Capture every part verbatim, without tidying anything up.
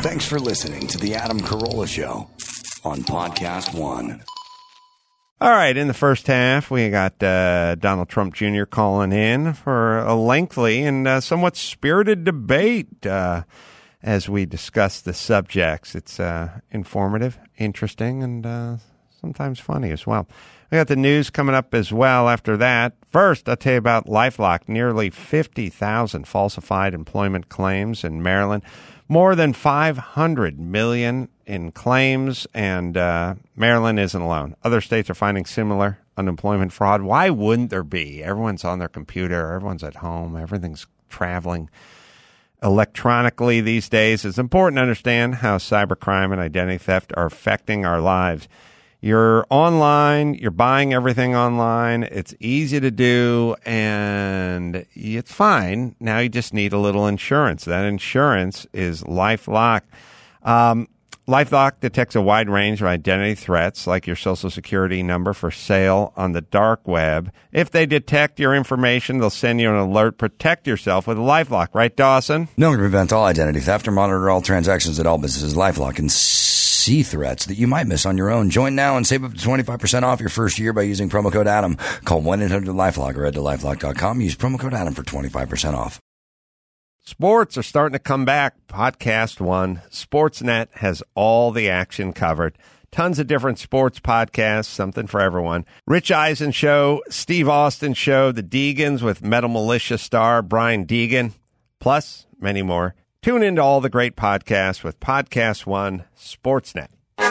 Thanks for listening to The Adam Carolla Show on Podcast One. All right, in the first half, we got uh, Donald Trump Junior calling in for a lengthy and uh, somewhat spirited debate uh, as we discuss the subjects. It's uh, informative, interesting, and uh, sometimes funny as well. We got the news coming up as well after that. First, I'll tell you about LifeLock. Nearly fifty thousand falsified employment claims in Maryland. More than five hundred million dollars in claims, and uh, Maryland isn't alone. Other states are finding similar unemployment fraud. Why wouldn't there be? Everyone's on their computer. Everyone's at home. Everything's traveling electronically these days. It's important to understand how cybercrime and identity theft are affecting our lives. You're online, you're buying everything online, it's easy to do, and it's fine. Now you just need a little insurance. That insurance is LifeLock. Um, LifeLock detects a wide range of identity threats, like your social security number for sale on the dark web. If they detect your information, they'll send you an alert. Protect yourself with LifeLock. Right, Dawson? Known to prevent all identity theft or monitor all transactions at all businesses, LifeLock can see threats that you might miss on your own. Join now and save up to twenty-five percent off your first year by using promo code Adam. Call one eight hundred LifeLock or head to lifelock dot com. Use promo code Adam for twenty-five percent off. Sports are starting to come back. Podcast One. Sportsnet has all the action covered. Tons of different sports podcasts, something for everyone. Rich Eisen Show, Steve Austin Show, The Deegans with Metal Militia star Brian Deegan, plus many more. Tune into all the great podcasts with Podcast One, Sportsnet.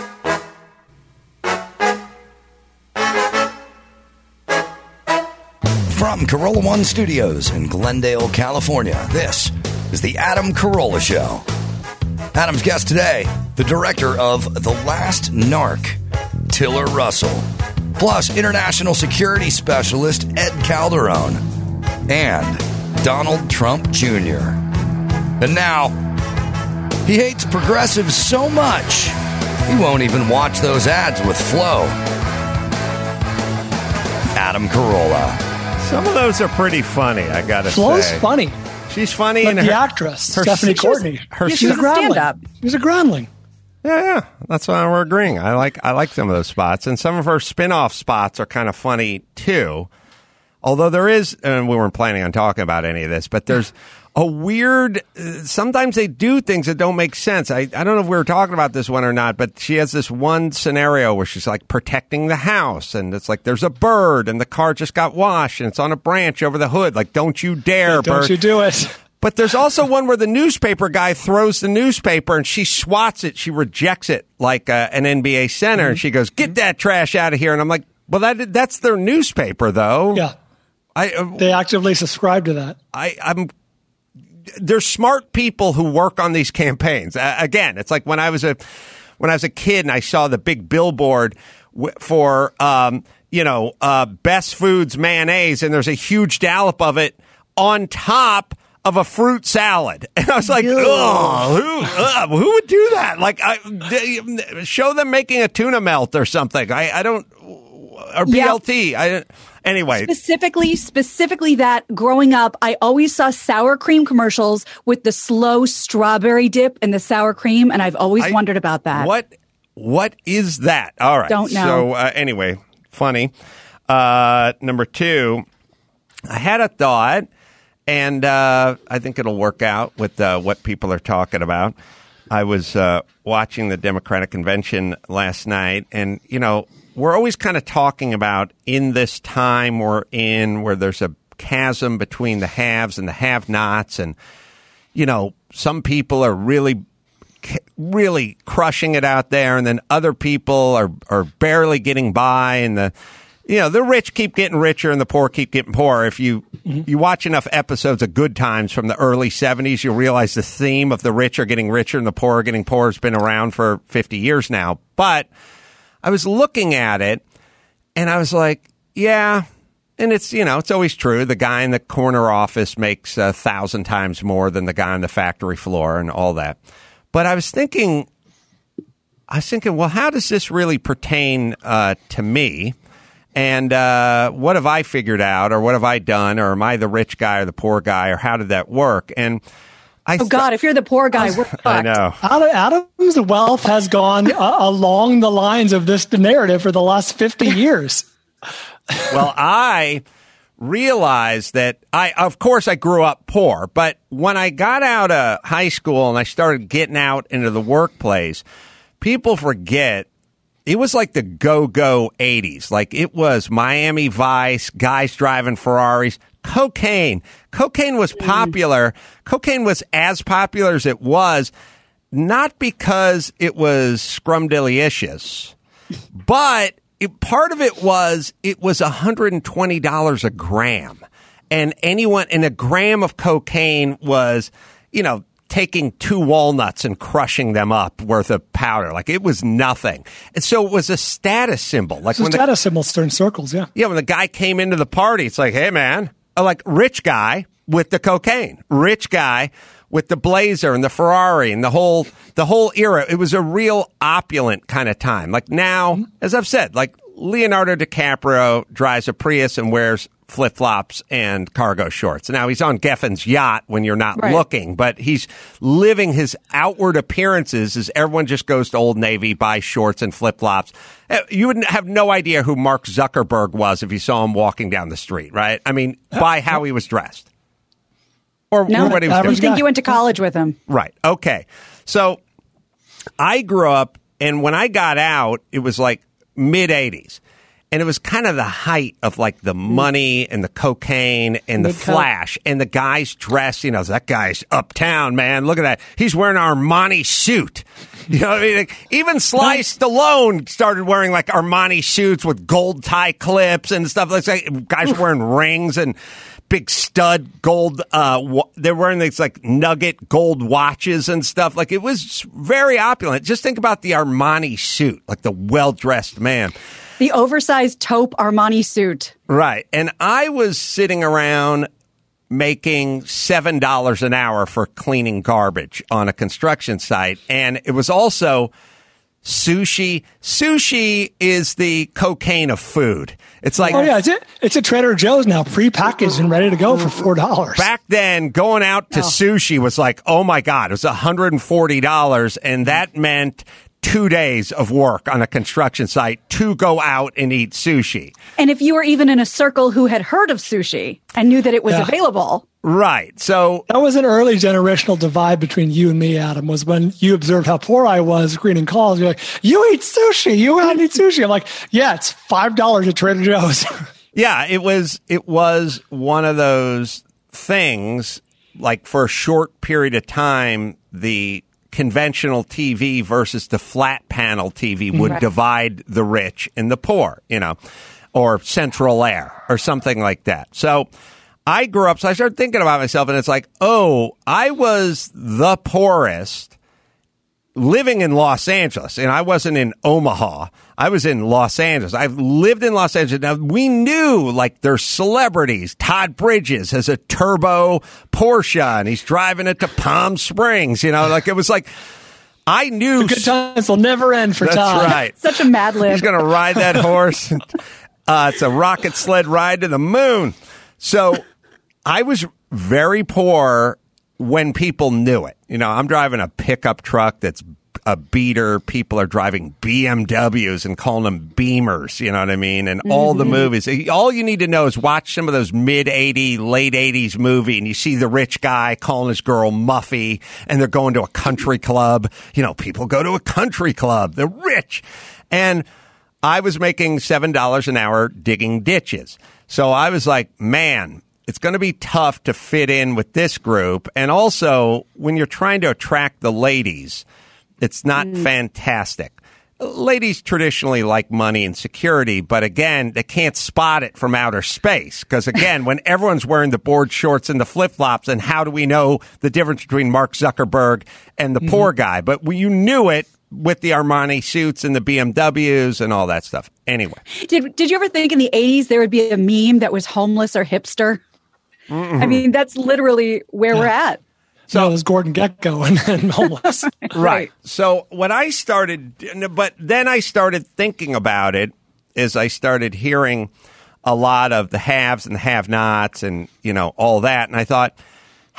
From Carolla One Studios in Glendale, California, this is the Adam Carolla Show. Adam's guest today, the director of The Last Narc, Tiller Russell, plus international security specialist Ed Calderon, and Donald Trump Junior And now, he hates progressives so much, he won't even watch those ads with Flo. Adam Carolla. Some of those are pretty funny, I gotta Flo's say. Flo's funny. She's funny. Like and the her, actress, her, Stephanie she's, Courtney. Her, yeah, she's she's a groundling. She's a groundling. Yeah, yeah. That's why we're agreeing. I like I like some of those spots. And some of her spin-off spots are kind of funny, too. Although there is, and we weren't planning on talking about any of this, but there's a weird, sometimes they do things that don't make sense. I, I don't know if we were talking about this one or not, but she has this one scenario where she's like protecting the house, and it's like there's a bird and the car just got washed and it's on a branch over the hood. Like, don't you dare, hey, don't bird. you do it. But there's also one where the newspaper guy throws the newspaper and she swats it. She rejects it like uh, an N B A center. Mm-hmm. And she goes, get that trash out of here. And I'm like, well, that that's their newspaper, though. Yeah. I, uh, they actively subscribe to that. I, I'm. There's smart people who work on these campaigns. Uh, again, it's like when I was a when I was a kid and I saw the big billboard w- for um, you know uh, Best Foods mayonnaise, and there's a huge dollop of it on top of a fruit salad, and I was like, oh, who, uh, who would do that? Like, I, they, show them making a tuna melt or something. I, I don't, or B L T. Yeah. I anyway. Specifically, specifically that growing up, I always saw sour cream commercials with the slow strawberry dip and the sour cream, and I've always I, wondered about that. What, what is that? All right. Don't know. So uh, anyway, funny. Uh, number two, I had a thought. And uh, I think it'll work out with uh, what people are talking about. I was uh, watching the Democratic Convention last night, and, you know, we're always kind of talking about in this time we're in where there's a chasm between the haves and the have-nots. And, you know, some people are really, really crushing it out there, and then other people are, are barely getting by, and the You know, the rich keep getting richer and the poor keep getting poorer. If you mm-hmm. you watch enough episodes of Good Times from the early seventies, you'll realize the theme of the rich are getting richer and the poor are getting poorer has been around for fifty years now. But I was looking at it, and I was like, yeah, and it's, you know, it's always true. The guy in the corner office makes a thousand times more than the guy on the factory floor and all that. But I was thinking, I was thinking, well, how does this really pertain uh, to me? And uh, what have I figured out, or what have I done, or am I the rich guy or the poor guy, or how did that work? And I Oh, God, if you're the poor guy, we're fucked. I know. Adam- Adam's wealth has gone uh, along the lines of this narrative for the last fifty years. Well, I realized that I, of course, I grew up poor, but when I got out of high school and I started getting out into the workplace, people forget it was like the go-go eighties. Like it was Miami Vice, guys driving Ferraris, cocaine. Cocaine was popular. Cocaine was as popular as it was, not because it was scrumdiddlyicious, but it, part of it was it was one hundred twenty dollars a gram. And anyone, and a gram of cocaine was, you know, taking two walnuts and crushing them up worth of powder. Like it was nothing. And so it was a status symbol. Like It's a when status the, symbol, stern circles, yeah. yeah, when the guy came into the party, it's like, hey man, like rich guy with the cocaine, rich guy with the Blazer and the Ferrari and the whole the whole era. It was a real opulent kind of time. Like now, mm-hmm. as I've said, like Leonardo DiCaprio drives a Prius and wears flip-flops and cargo shorts. Now, he's on Geffen's yacht when you're not right. looking, but he's living his outward appearances as everyone just goes to Old Navy, buys shorts and flip-flops. You would have no idea who Mark Zuckerberg was if you saw him walking down the street, right? I mean, by how he was dressed. Or, no, or what he was I doing. think you went to college with him. Right. Okay. So I grew up, and when I got out, it was like mid-eighties. And it was kind of the height of like the money and the cocaine and the Mid-co- flash. And the guys dressed, you know, that guy's uptown, man. Look at that. He's wearing an Armani suit. You know what I mean? Like, even Sly Stallone started wearing like Armani suits with gold tie clips and stuff. Like guys wearing rings and big stud gold. Uh, they're wearing these like nugget gold watches and stuff. Like it was very opulent. Just think about the Armani suit, like the well-dressed man. The oversized taupe Armani suit. Right. And I was sitting around making seven dollars an hour for cleaning garbage on a construction site. And it was also sushi. Sushi is the cocaine of food. It's like, oh yeah, it's it. It's at Trader Joe's now, prepackaged and ready to go for four dollars. Back then, going out to oh. sushi was like, oh my God, it was one hundred forty dollars. And that meant two days of work on a construction site to go out and eat sushi. And if you were even in a circle who had heard of sushi and knew that it was Yeah. available. Right. So that was an early generational divide between you and me, Adam, was when you observed how poor I was screening calls. You're like, you eat sushi. You want to eat sushi. I'm like, yeah, it's five dollars at Trader Joe's. yeah, it was, it was one of those things, like for a short period of time, the conventional T V versus the flat panel T V would right. divide the rich and the poor, you know, or Central Air or something like that. So I grew up, so I started thinking about myself, and it's like, oh, I was the poorest living in Los Angeles, and I wasn't in Omaha. I was in Los Angeles. I've lived in Los Angeles. Now, we knew, like, there's celebrities. Todd Bridges has a turbo Porsche, and he's driving it to Palm Springs. You know, like, it was like, I knew. The good times will never end for That's Todd. right. Such a mad lib. He's going to ride that horse. uh, it's a rocket sled ride to the moon. So I was very poor when people knew it. You know, I'm driving a pickup truck that's a beater. People are driving B M Ws and calling them Beamers, you know what I mean? And mm-hmm. all the movies. All you need to know is watch some of those mid-eighties, late eighties movie, and you see the rich guy calling his girl Muffy, and they're going to a country club. You know, people go to a country club. They're rich. And I was making seven dollars an hour digging ditches. So I was like, man, it's going to be tough to fit in with this group. And also, when you're trying to attract the ladies, it's not mm. fantastic. Ladies traditionally like money and security, but again, they can't spot it from outer space. Because again, when everyone's wearing the board shorts and the flip-flops, and how do we know the difference between Mark Zuckerberg and the mm-hmm. poor guy? But you knew it with the Armani suits and the B M Ws and all that stuff. Anyway. Did Did you ever think in the eighties there would be a meme that was homeless or hipster? Mm-hmm. I mean, that's literally where yeah. we're at. So it was Gordon Gekko and, and homeless. Right. So when I started, but then I started thinking about it as I started hearing a lot of the haves and the have-nots and, you know, all that. And I thought,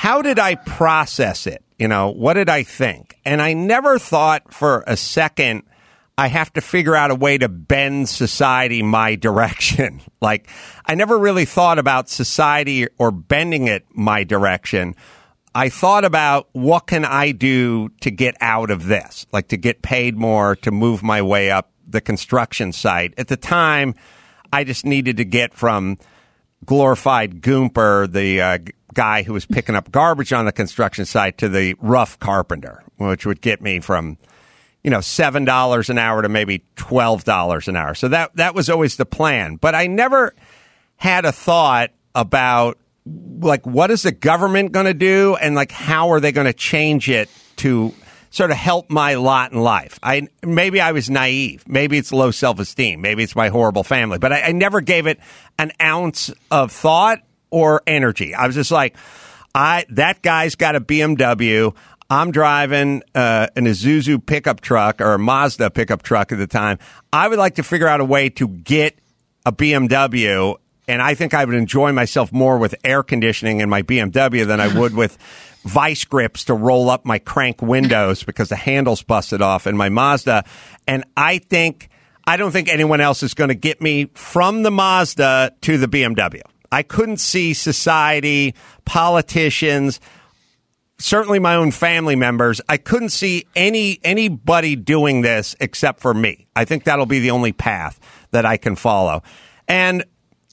how did I process it? You know, what did I think? And I never thought for a second I have to figure out a way to bend society my direction. Like, I never really thought about society or bending it my direction. I thought about what can I do to get out of this, like to get paid more, to move my way up the construction site. At the time, I just needed to get from glorified Goomper, the uh, guy who was picking up garbage on the construction site, to the rough carpenter, which would get me from, you know, seven dollars an hour to maybe twelve dollars an hour. So that that was always the plan. But I never had a thought about, like, what is the government going to do, and like how are they going to change it to sort of help my lot in life. I maybe I was naive. Maybe it's low self-esteem. Maybe it's my horrible family. But I, I never gave it an ounce of thought or energy. I was just like, I that guy's got a B M W. I'm driving uh, an Isuzu pickup truck, or a Mazda pickup truck at the time. I would like to figure out a way to get a B M W, and I think I would enjoy myself more with air conditioning in my B M W than I would with vice grips to roll up my crank windows because the handle's busted off in my Mazda. And I think, I don't think anyone else is going to get me from the Mazda to the B M W. I couldn't see society, politicians, certainly my own family members. I couldn't see any anybody doing this except for me. I think that'll be the only path that I can follow. And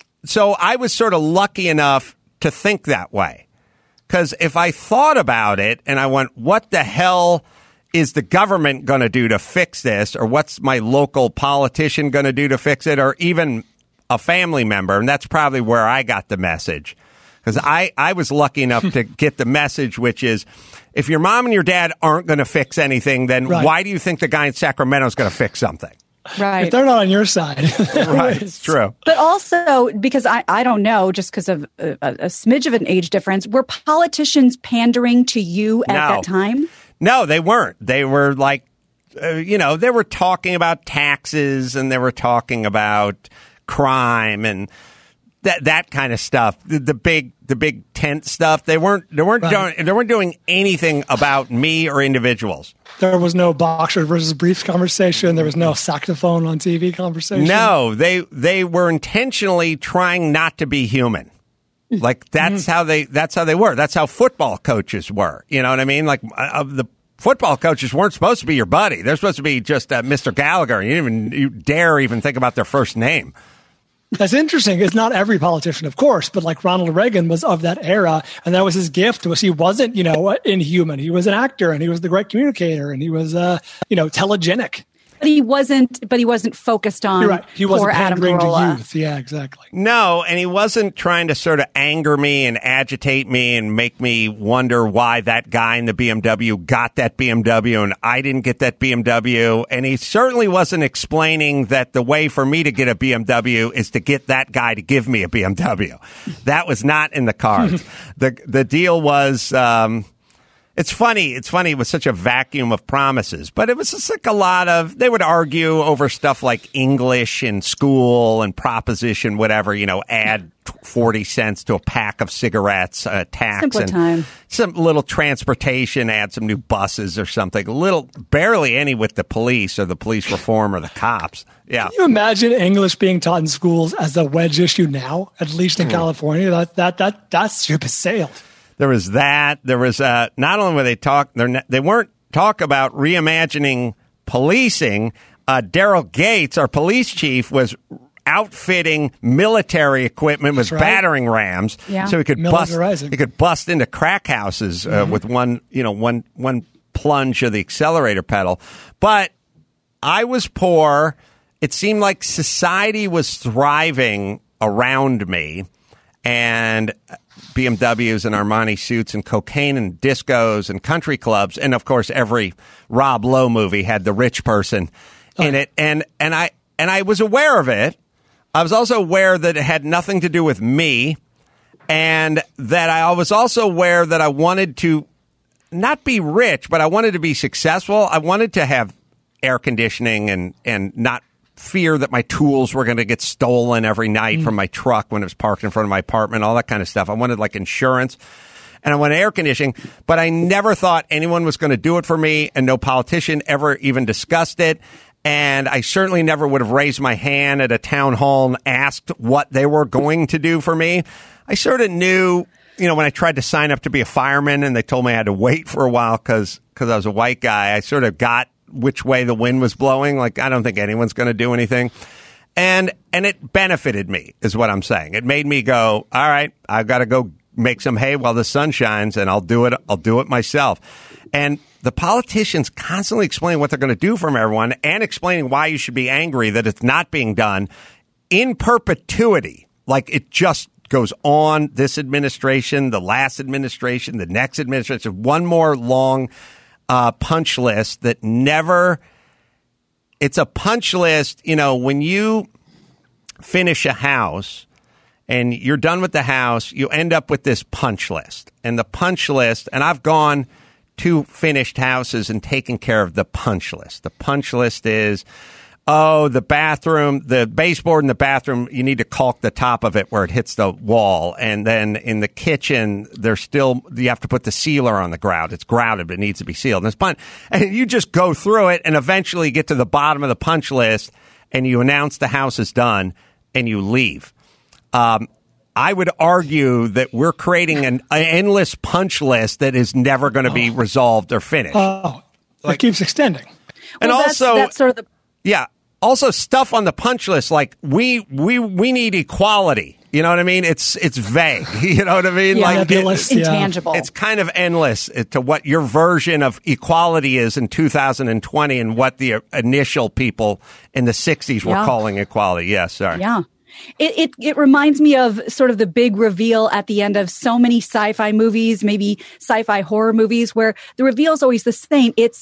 so I was sort of lucky enough to think that way. Because if I thought about it and I went, what the hell is the government going to do to fix this? Or what's my local politician going to do to fix it? Or even a family member. And that's probably where I got the message. Because I, I was lucky enough to get the message, which is, if your mom and your dad aren't going to fix anything, then right. why do you think the guy in Sacramento is going to fix something? Right. If they're not on your side. Right. It's true. But also, because I, I don't know, just because of a, a smidge of an age difference, were politicians pandering to you at no. that time? No, they weren't. They were like, uh, you know, they were talking about taxes, and they were talking about crime and that that kind of stuff. The, the big the big tent stuff. They weren't they weren't right. doing they weren't doing anything about me or individuals. There was no boxer versus briefs conversation. There was no saxophone on T V conversation. No, they they were intentionally trying not to be human. Like that's how they that's how they were. That's how football coaches were. You know what I mean? Like uh, the football coaches weren't supposed to be your buddy. They're supposed to be just uh, Mister Gallagher. You didn't even you dare even think about their first name. That's interesting. It's not every politician, of course, but like Ronald Reagan was of that era, and that was his gift. Was he wasn't, you know, inhuman. He was an actor, and he was the great communicator, and he was, uh, you know, telegenic. But he wasn't. But he wasn't focused on. You're right. He wasn't poor Adam pandering Carolla. to youth. Yeah, exactly. No, and he wasn't trying to sort of anger me and agitate me and make me wonder why that guy in the B M W got that B M W and I didn't get that B M W. And he certainly wasn't explaining that the way for me to get a B M W is to get that guy to give me a B M W. That was not in the cards. the The deal was. Um, It's funny. It's funny. It was such a vacuum of promises, but it was just like a lot of, they would argue over stuff like English in school and proposition, whatever, you know, add forty cents to a pack of cigarettes, uh, tax Simpler and time. Some little transportation, add some new buses or something. A little, barely any with the police or the police reform or the cops. Yeah. Can you imagine English being taught in schools as a wedge issue now, at least in mm. California? That, that, that, that ship has sailed. There was that. There was uh, not only were they talk, they're, they weren't talk about reimagining policing. Uh, Daryl Gates, our police chief, was outfitting military equipment with right. battering rams, yeah. so he could bust. Militarizing. He could bust into crack houses uh, mm-hmm. with one, you know, one one plunge of the accelerator pedal. But I was poor. It seemed like society was thriving around me, and B M Ws and Armani suits and cocaine and discos and country clubs. And, of course, every Rob Lowe movie had the rich person in it. And and I and I was aware of it. I was also aware that it had nothing to do with me, and that I was also aware that I wanted to not be rich, but I wanted to be successful. I wanted to have air conditioning and, and not fear that my tools were going to get stolen every night mm. from my truck when it was parked in front of my apartment, all that kind of stuff. I wanted like insurance. and I wanted air conditioning, but I never thought anyone was going to do it for me, and no politician ever even discussed it. And I certainly never would have raised my hand at a town hall and asked what they were going to do for me. I sort of knew, you know, when I tried to sign up to be a fireman and they told me I had to wait for a while because because I was a white guy, I sort of got which way the wind was blowing. Like, I don't think anyone's going to do anything. And and it benefited me, is what I'm saying. It made me go, all right, I've got to go make some hay while the sun shines, and I'll do it. I'll do it myself. And the politicians constantly explain what they're going to do from everyone and explaining why you should be angry that it's not being done in perpetuity. Like, it just goes on, this administration, the last administration, the next administration, one more long uh, punch list that never, it's a punch list. You know, when you finish a house and you're done with the house, you end up with this punch list. And the punch list, and I've gone to finished houses and taken care of the punch list. The punch list is, oh, the bathroom, the baseboard in the bathroom, you need to caulk the top of it where it hits the wall. And then in the kitchen, there's still, you have to put the sealer on the grout. It's grouted, but it needs to be sealed. And it's fun. And you just go through it and eventually get to the bottom of the punch list and you announce the house is done and you leave. Um, I would argue that we're creating an, an endless punch list that is never going to be resolved or finished. Oh, like, it keeps extending. And well, also, that's, that's sort of the yeah, also stuff on the punch list like we we we need equality. You know what I mean? It's it's vague. You know what I mean? Yeah, like it, list, intangible. It's kind of endless to what your version of equality is in two thousand twenty and what the initial people in the sixties were yeah. calling equality. Yes, yeah, sorry. Yeah. It, it it reminds me of sort of the big reveal at the end of so many sci-fi movies, maybe sci-fi horror movies, where the reveal is always the same. It's,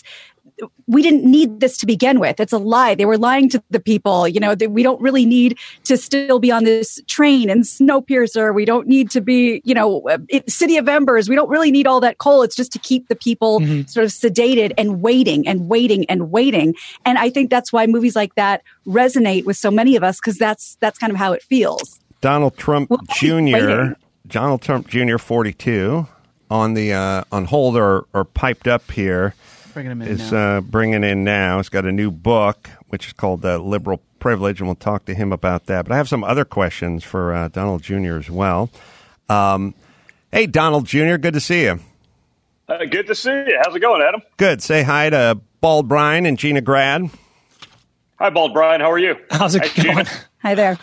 we didn't need this to begin with. It's a lie. They were lying to the people. You know, that we don't really need to still be on this train and Snowpiercer. We don't need to be, you know, it, City of Embers. We don't really need all that coal. It's just to keep the people mm-hmm. sort of sedated and waiting and waiting and waiting. And I think that's why movies like that resonate with so many of us, because that's that's kind of how it feels. Donald Trump well, Junior Donald Trump Junior forty-two on the uh, on hold or, or piped up here. Bringing him in is now. Uh, bringing in now. He's got a new book, which is called uh, Liberal Privilege, and we'll talk to him about that. But I have some other questions for uh, Donald Junior as well. Um, hey, Donald Junior, good to see you. Uh, good to see you. How's it going, Adam? Good. Say hi to Bald Brian and Gina Grad. Hi, Bald Brian. How are you? How's it Hi, going? Gina. Hi there.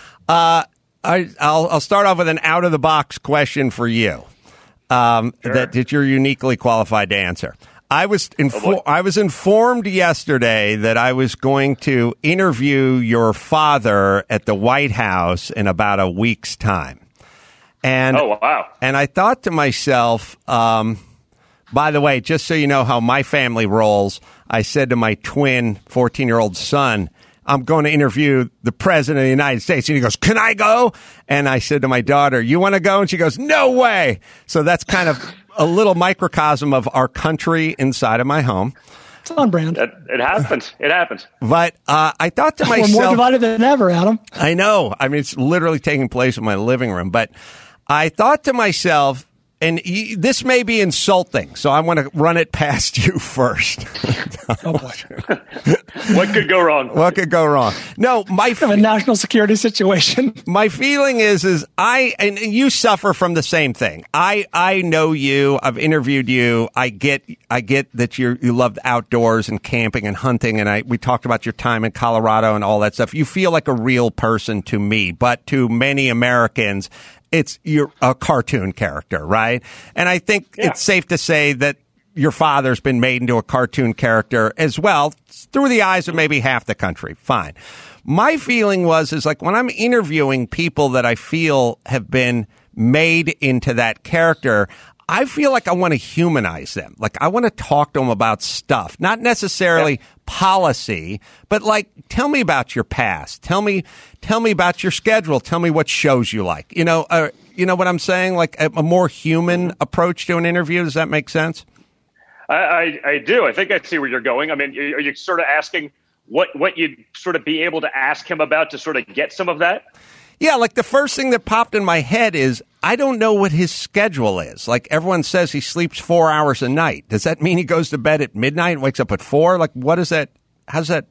Uh, I, I'll, I'll start off with an out-of-the-box question for you um, Sure. that, that you're uniquely qualified to answer. I was info- oh I was informed yesterday that I was going to interview your father at the White House in about a week's time. And oh, wow. And I thought to myself, um, by the way, just so you know how my family rolls, I said to my twin fourteen-year-old son, I'm going to interview the president of the United States. And he goes, can I go? And I said to my daughter, you want to go? And she goes, no way. So that's kind of a little microcosm of our country inside of my home. It's on brand. It, it happens. It happens. But uh, I thought to We're myself, more divided than ever, Adam. I know. I mean, it's literally taking place in my living room. But I thought to myself, and y- this may be insulting, so I want to run it past you first. Oh, boy. What could go wrong? What could go wrong? No, my We have a national security situation. my feeling is is I and you suffer from the same thing. I I know you. I've interviewed you. I get I get that you you love the outdoors and camping and hunting. And I we talked about your time in Colorado and all that stuff. You feel like a real person to me, but to many Americans, it's you're a cartoon character, right? And I think Yeah. it's safe to say that your father's been made into a cartoon character as well, through the eyes of maybe half the country. Fine. My feeling was, is like when I'm interviewing people that I feel have been made into that character, I feel like I want to humanize them. Like I want to talk to them about stuff, not necessarily yeah. policy, but like, tell me about your past. Tell me, tell me about your schedule. Tell me what shows you like, you know, uh, you know what I'm saying? Like a, a more human approach to an interview. Does that make sense? I, I, I do. I think I see where you're going. I mean, are you sort of asking what, what you'd sort of be able to ask him about to sort of get some of that? Yeah, like the first thing that popped in my head is I don't know what his schedule is. Like, everyone says he sleeps four hours a night. Does that mean he goes to bed at midnight and wakes up at four? Like, what is that? How's that?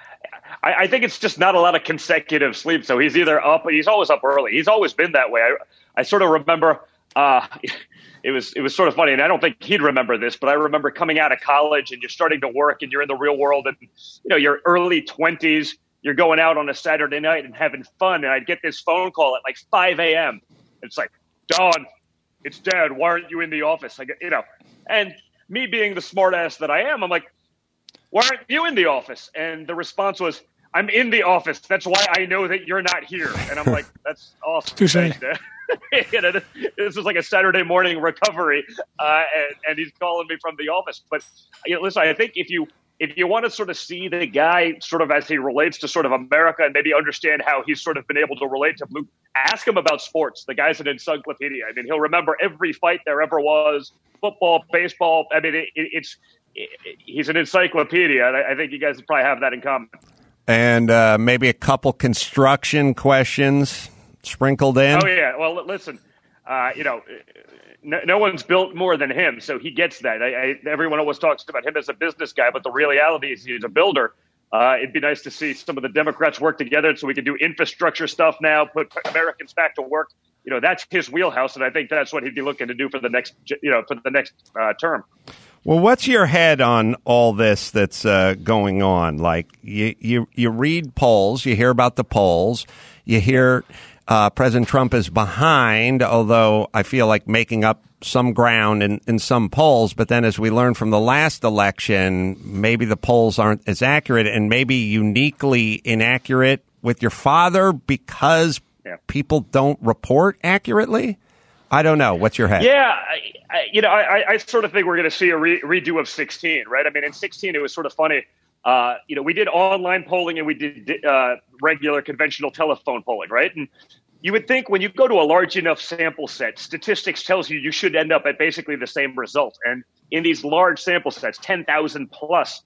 I, I think it's just not a lot of consecutive sleep. So he's either up, he's always up early. He's always been that way. I, I sort of remember, uh, it was, it was sort of funny, and I don't think he'd remember this, but I remember coming out of college and you're starting to work and you're in the real world and, you know, your early twenties, you're going out on a Saturday night and having fun. And I'd get this phone call at like five a.m. It's like, Don, it's Dad. Why aren't you in the office? I get, you know, and me being the smart ass that I am, I'm like, why aren't you in the office? And the response was, I'm in the office. That's why I know that you're not here. And I'm like, that's awesome. Thanks, Dad. You know, this was like a Saturday morning recovery, uh, and, and he's calling me from the office. But you know, listen, I think if you if you want to sort of see the guy sort of as he relates to sort of America and maybe understand how he's sort of been able to relate to Blue, ask him about sports. The guy's an encyclopedia. I mean, he'll remember every fight there ever was, football, baseball. I mean, it, it, it's it, he's an encyclopedia. And I, I think you guys probably have that in common. And uh, maybe a couple construction questions sprinkled in. Oh, yeah. Well, listen, uh, you know, no, no one's built more than him, so he gets that. I, I, everyone always talks about him as a business guy, but the reality is he's a builder. Uh, it'd be nice to see some of the Democrats work together so we can do infrastructure stuff now, put Americans back to work. You know, that's his wheelhouse, and I think that's what he'd be looking to do for the next, you know, for the next uh, term. Well, what's your head on all this that's uh, going on? Like, you, you, you read polls, you hear about the polls, you hear uh, President Trump is behind, although I feel like making up some ground in, in some polls. But then as we learned from the last election, maybe the polls aren't as accurate and maybe uniquely inaccurate with your father because yeah. people don't report accurately. I don't know. What's your head? Yeah, I, I, you know, I, I sort of think we're going to see a re- redo of sixteen, right? I mean, in sixteen, it was sort of funny. Uh, you know, we did online polling and we did uh, regular conventional telephone polling, right? And you would think when you go to a large enough sample set, statistics tells you you should end up at basically the same result. And in these large sample sets, ten thousand plus,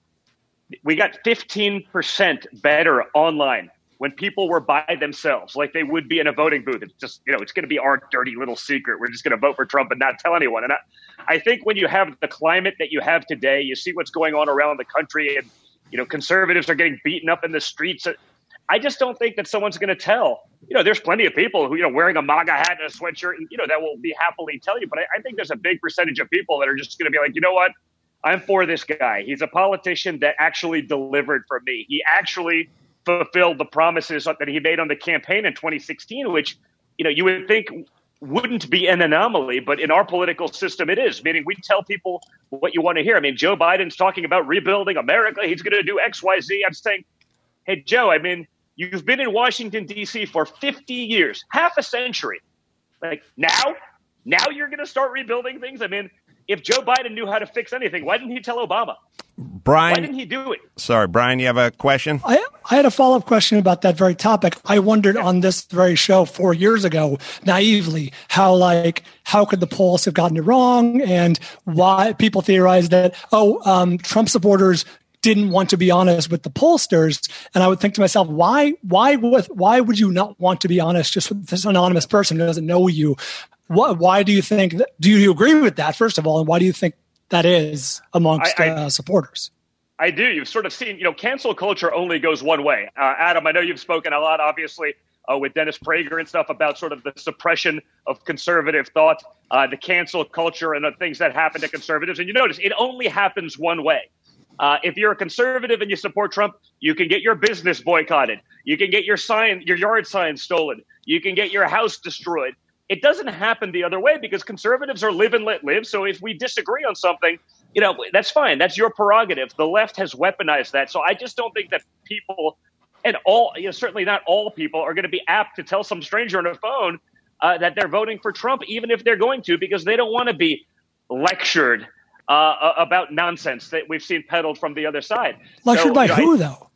we got fifteen percent better online when people were by themselves, like they would be in a voting booth. It's just, you know, it's going to be our dirty little secret. We're just going to vote for Trump and not tell anyone. And I, I think when you have the climate that you have today, you see what's going on around the country and, you know, conservatives are getting beaten up in the streets. I just don't think that someone's going to tell. You know, there's plenty of people who, you know, wearing a MAGA hat and a sweatshirt, and, you know, that will be happily tell you. But I, I think there's a big percentage of people that are just going to be like, you know what? I'm for this guy. He's a politician that actually delivered for me. He actually fulfilled the promises that he made on the campaign in twenty sixteen, which, you know, you would think wouldn't be an anomaly, but in our political system it is, meaning we tell people what you want to hear. I mean, Joe Biden's talking about rebuilding America. He's going to do X, Y, Z. I'm saying, hey, Joe, I mean, you've been in Washington, D C for fifty years, half a century. Like now, now you're going to start rebuilding things? I mean, if Joe Biden knew how to fix anything, why didn't he tell Obama? Brian, why didn't he do it? Sorry, Brian, you have a question? I, I had a follow-up question about that very topic. I wondered on this very show four years ago, naively, how like how could the polls have gotten it wrong, and why people theorized that, oh, um, Trump supporters didn't want to be honest with the pollsters. And I would think to myself, why, why, with, why would you not want to be honest just with this anonymous person who doesn't know you? What, why do you think that, do you agree with that, first of all? And why do you think that is amongst I, I, uh, supporters? I do. You've sort of seen, you know, cancel culture only goes one way. Uh, Adam, I know you've spoken a lot, obviously, uh, with Dennis Prager and stuff about sort of the suppression of conservative thought, uh, the cancel culture and the things that happen to conservatives. And you notice it only happens one way. Uh, if you're a conservative and you support Trump, you can get your business boycotted. You can get your sign, your yard sign stolen. You can get your house destroyed. It doesn't happen the other way because conservatives are live and let live. So if we disagree on something, you know, that's fine. That's your prerogative. The left has weaponized that. So I just don't think that people, and all, you know, certainly not all people, are going to be apt to tell some stranger on a phone uh, that they're voting for Trump, even if they're going to, because they don't want to be lectured uh, about nonsense that we've seen peddled from the other side. Lectured so, by you know, who, I, though?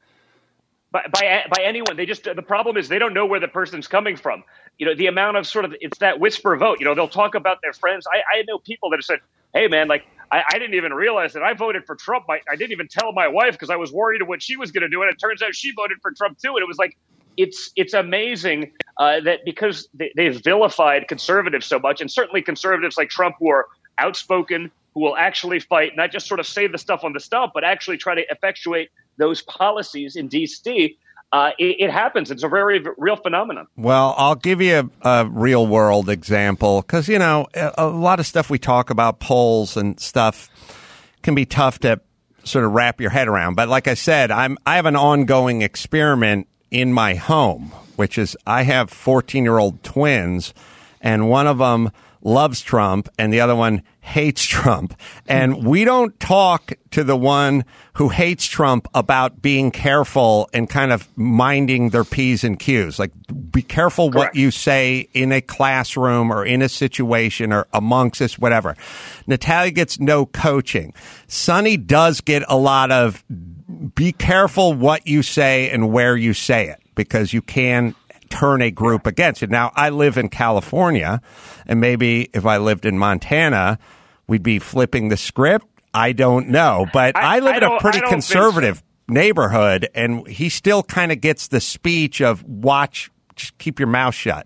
By, by by anyone. They just, the problem is they don't know where the person's coming from. You know, the amount of sort of, it's that whisper vote. You know, they'll talk about their friends. I, I know people that have said, hey, man, like, I, I didn't even realize that I voted for Trump. I, I didn't even tell my wife because I was worried of what she was going to do. And it turns out she voted for Trump, too. And it was like, it's it's amazing uh, that because they, they've vilified conservatives so much, and certainly conservatives like Trump who are outspoken, who will actually fight, not just sort of say the stuff on the stump, but actually try to effectuate those policies in D C, uh, it, it happens. It's a very real phenomenon. Well, I'll give you a, a real world example because, you know, a, a lot of stuff we talk about, polls and stuff, can be tough to sort of wrap your head around. But like I said, I'm I have an ongoing experiment in my home, which is I have fourteen-year-old twins, and one of them loves Trump and the other one hates Trump. And we don't talk to the one who hates Trump about being careful and kind of minding their P's and Q's. Like, be careful Correct. what you say in a classroom or in a situation or amongst us, whatever. Natalia gets no coaching. Sonny does get a lot of be careful what you say and where you say it, because you can turn a group against it. Now, I live in California, and maybe if I lived in Montana, we'd be flipping the script. I don't know. But I, I live I in a pretty conservative so. neighborhood, and he still kind of gets the speech of watch, just keep your mouth shut.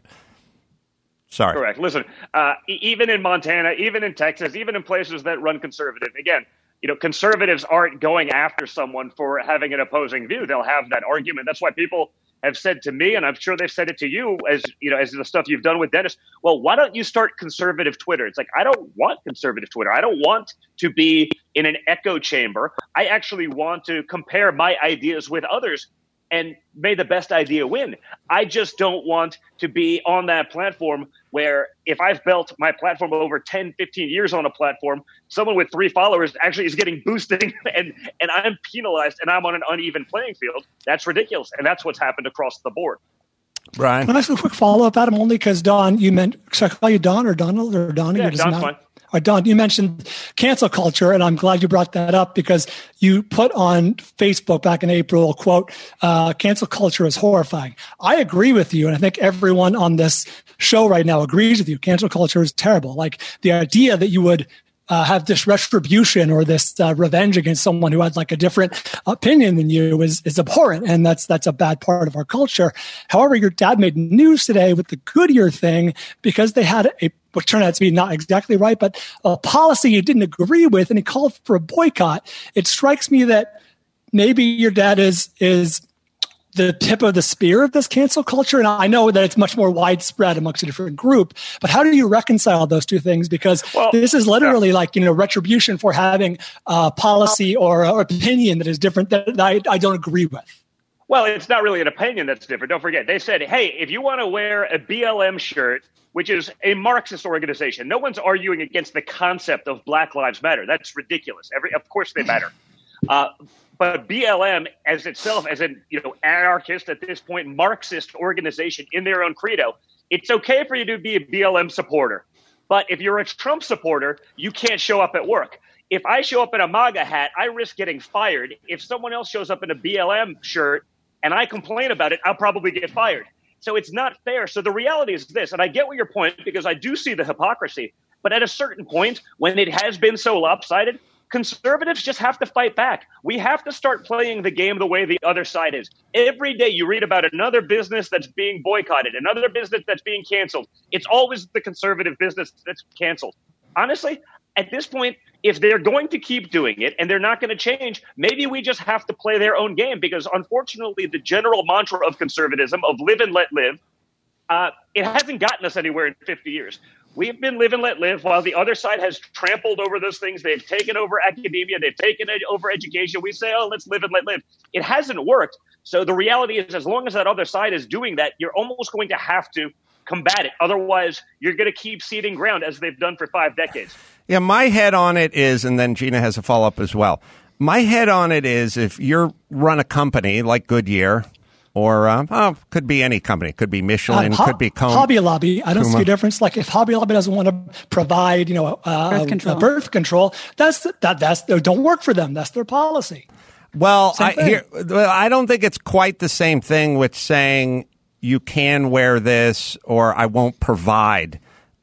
Sorry. Correct. Listen, uh, e- even in Montana, even in Texas, even in places that run conservative, again, you know, conservatives aren't going after someone for having an opposing view. They'll have that argument. That's why people have said to me, and I'm sure they've said it to you, as you know, as the stuff you've done with Dennis. Well, why don't you start conservative Twitter? It's like, I don't want conservative Twitter. I don't want to be in an echo chamber. I actually want to compare my ideas with others, and may the best idea win. I just don't want to be on that platform where if I've built my platform over ten, fifteen years on a platform, someone with three followers actually is getting boosted and, and I'm penalized and I'm on an uneven playing field. That's ridiculous. And that's what's happened across the board. Brian? Can I ask a quick follow-up, Adam, only because, Don, you meant, should I call you Don or Donald or Donnie? Yeah, or does Don's it matter? fine. Or Don, you mentioned cancel culture, and I'm glad you brought that up because you put on Facebook back in April, quote, uh, cancel culture is horrifying. I agree with you, and I think everyone on this show right now agrees with you. Cancel culture is terrible. Like the idea that you would Uh, have this retribution or this uh, revenge against someone who had like a different opinion than you is is abhorrent, and that's that's a bad part of our culture. However, your dad made news today with the Goodyear thing because they had a what turned out to be not exactly right, but a policy you didn't agree with, and he called for a boycott. It strikes me that maybe your dad is is the tip of the spear of this cancel culture. And I know that it's much more widespread amongst a different group, but how do you reconcile those two things? Because well, this is literally yeah. like, you know, retribution for having a policy or an opinion that is different that I, I don't agree with. Well, it's not really an opinion that's different. Don't forget, they said, hey, if you want to wear a B L M shirt, which is a Marxist organization, no one's arguing against the concept of Black Lives Matter. That's ridiculous. Every, of course they matter. Uh, But B L M as itself, as an you know anarchist at this point, Marxist organization in their own credo, it's okay for you to be a B L M supporter. But if you're a Trump supporter, you can't show up at work. If I show up in a MAGA hat, I risk getting fired. If someone else shows up in a B L M shirt and I complain about it, I'll probably get fired. So it's not fair. So the reality is this, and I get what your point, because I do see the hypocrisy. But at a certain point, when it has been so lopsided, conservatives just have to fight back. We have to start playing the game the way the other side is. Every day you read about another business that's being boycotted, another business that's being canceled. It's always the conservative business that's canceled. Honestly, at this point, if they're going to keep doing it and they're not going to change, maybe we just have to play their own game, because unfortunately the general mantra of conservatism, of live and let live, uh, it hasn't gotten us anywhere in fifty years. We've been live and let live while the other side has trampled over those things. They've taken over academia. They've taken over education. We say, oh, let's live and let live. It hasn't worked. So the reality is, as long as that other side is doing that, you're almost going to have to combat it. Otherwise, you're going to keep ceding ground as they've done for five decades. Yeah, my head on it is, and then Gina has a follow-up as well. My head on it is, if you run a company like Goodyear, or, uh, oh, could be any company. Could be Michelin, Uh, ho- could be Com- Hobby Lobby. I don't Kuma. see a difference. Like if Hobby Lobby doesn't want to provide, you know, uh, Birth control. Uh, birth control, that's that that's don't work for them. That's their policy. Well, Same I, thing. here, well, I don't think it's quite the same thing with saying you can wear this or I won't provide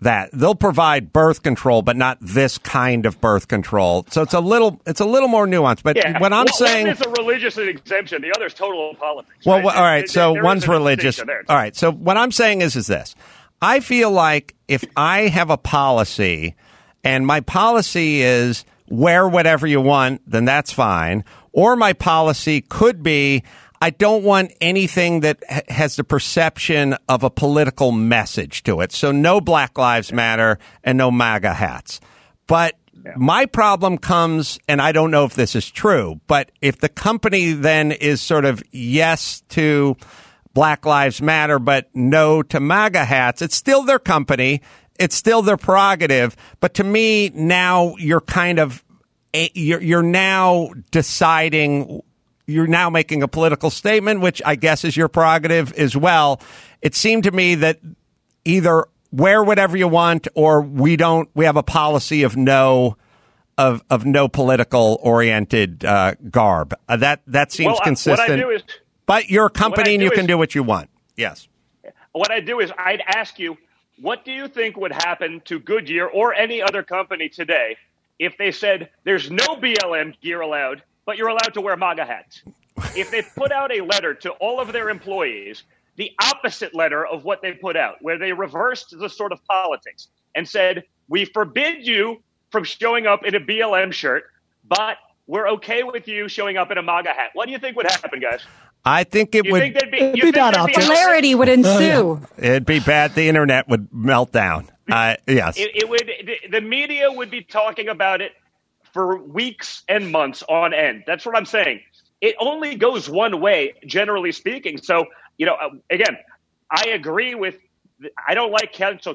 that. They'll provide birth control, but not this kind of birth control. So it's a little it's a little more nuanced. But yeah. what I'm one, saying, one is a religious exemption. The other is total politics. Well, right? well all right. There, so there one's religious. All right. So what I'm saying is is this. I feel like if I have a policy and my policy is wear whatever you want, then that's fine. Or my policy could be I don't want anything that ha- has the perception of a political message to it. So no Black Lives Matter and no MAGA hats. But yeah. my problem comes, and I don't know if this is true, but if the company then is sort of yes to Black Lives Matter, but no to MAGA hats, it's still their company. It's still their prerogative. But to me, now you're kind of, you're, you're now deciding, you're now making a political statement, which I guess is your prerogative as well. It seemed to me that either wear whatever you want or we don't, we have a policy of no, of, of no political oriented uh, garb. Uh, that, that seems well, consistent. What I do is, but you're a company and you is, can do what you want. Yes. What I do is I'd ask you, what do you think would happen to Goodyear or any other company today if they said there's no B L M gear allowed, but you're allowed to wear MAGA hats? If they put out a letter to all of their employees, the opposite letter of what they put out, where they reversed the sort of politics and said, we forbid you from showing up in a B L M shirt, but we're okay with you showing up in a MAGA hat. What do you think would happen, guys? I think it you would think there'd be, it'd you be think bad there'd be Hilarity would ensue. It'd be bad. The internet would melt down. Uh, yes. It, it would. The media would be talking about it for weeks and months on end. That's what I'm saying. It only goes one way, generally speaking. So, you know, again, I agree with. I don't like cancel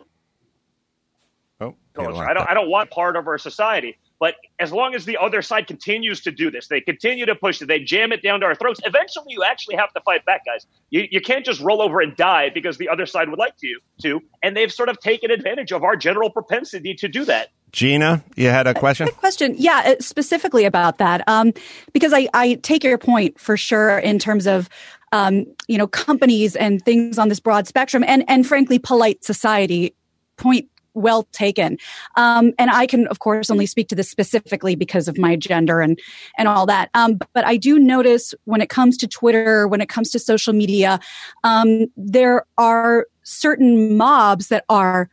Oh, culture. like I don't. that. I don't want part of our society. But as long as the other side continues to do this, they continue to push it, they jam it down to our throats, eventually you actually have to fight back, guys. You, you can't just roll over and die because the other side would like you to. And they've sort of taken advantage of our general propensity to do that. Gina, you had a question? Good question. Yeah, uh, specifically about that. Um, because I, I take your point for sure in terms of, um, you know, companies and things on this broad spectrum and, and frankly, polite society. Point well taken. Um, and I can, of course, only speak to this specifically because of my gender and, and all that. Um, but I do notice when it comes to Twitter, when it comes to social media, um, there are certain mobs that are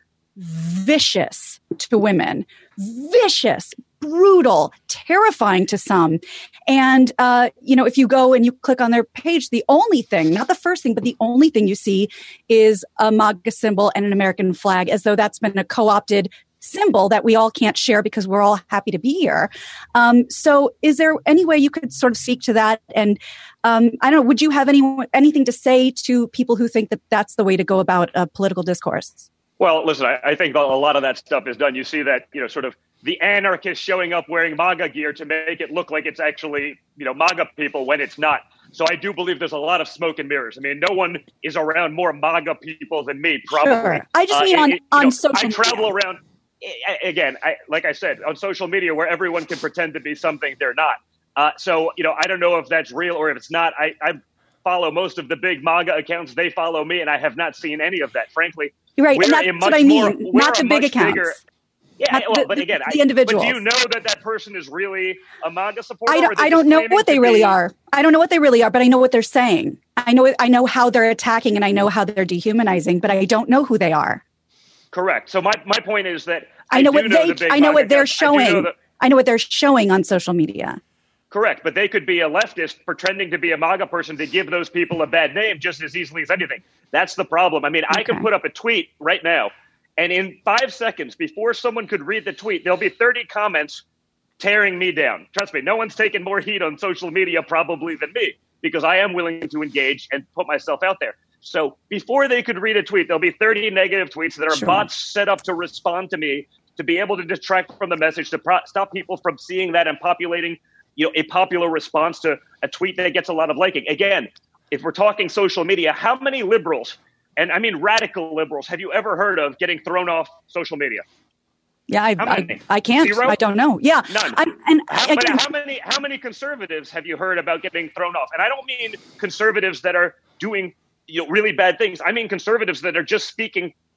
vicious to women, vicious, brutal, terrifying to some. And, uh, you know, if you go and you click on their page, the only thing, not the first thing, but the only thing you see is a MAGA symbol and an American flag, as though that's been a co-opted symbol that we all can't share because we're all happy to be here. Um, so is there any way you could sort of speak to that? And um, I don't know, would you have any anything to say to people who think that that's the way to go about a political discourse? Well, listen, I, I think a lot of that stuff is done. You see that, you know, sort of the anarchists showing up wearing MAGA gear to make it look like it's actually, you know, MAGA people when it's not. So I do believe there's a lot of smoke and mirrors. I mean, no one is around more MAGA people than me, probably. Sure. I just mean uh, on, it, on know, social I travel media. around, again, I, like I said, on social media where everyone can pretend to be something they're not. Uh, so, you know, I don't know if that's real or if it's not. I, I follow most of the big MAGA accounts. They follow me, and I have not seen any of that, frankly. You're right, We're and that's a what much I mean, more- we're not a the big much accounts. bigger- Yeah, Not well, the- but again, the I, individuals. But do you know that that person is really a MAGA supporter? I or don't, are they I don't just know claiming what they to really be- are. I don't know what they really are, but I know what they're saying. I know I know how they're attacking and I know how they're dehumanizing, but I don't know who they are. Correct. So my, my point is that I know do what they the big I know MAGA what they're accounts. I do know showing. that- I know what they're showing on social media. Correct, but they could be a leftist pretending to be a MAGA person to give those people a bad name just as easily as anything. That's the problem. I mean, I can Okay. put up a tweet right now, and in five seconds, before someone could read the tweet, there'll be thirty comments tearing me down. Trust me, no one's taken more heat on social media probably than me, because I am willing to engage and put myself out there. So before they could read a tweet, there'll be thirty negative tweets that are Sure. bots set up to respond to me, to be able to detract from the message, to pro- stop people from seeing that and populating, you know, a popular response to a tweet that gets a lot of liking. Again, if we're talking social media, how many liberals, and I mean radical liberals, have you ever heard of getting thrown off social media? Yeah, I How many? I, I can't. Zero? I don't know. Yeah, None. I'm, and How, again, but how many how many conservatives have you heard about getting thrown off? And I don't mean conservatives that are doing, you know, really bad things. I mean conservatives that are just speaking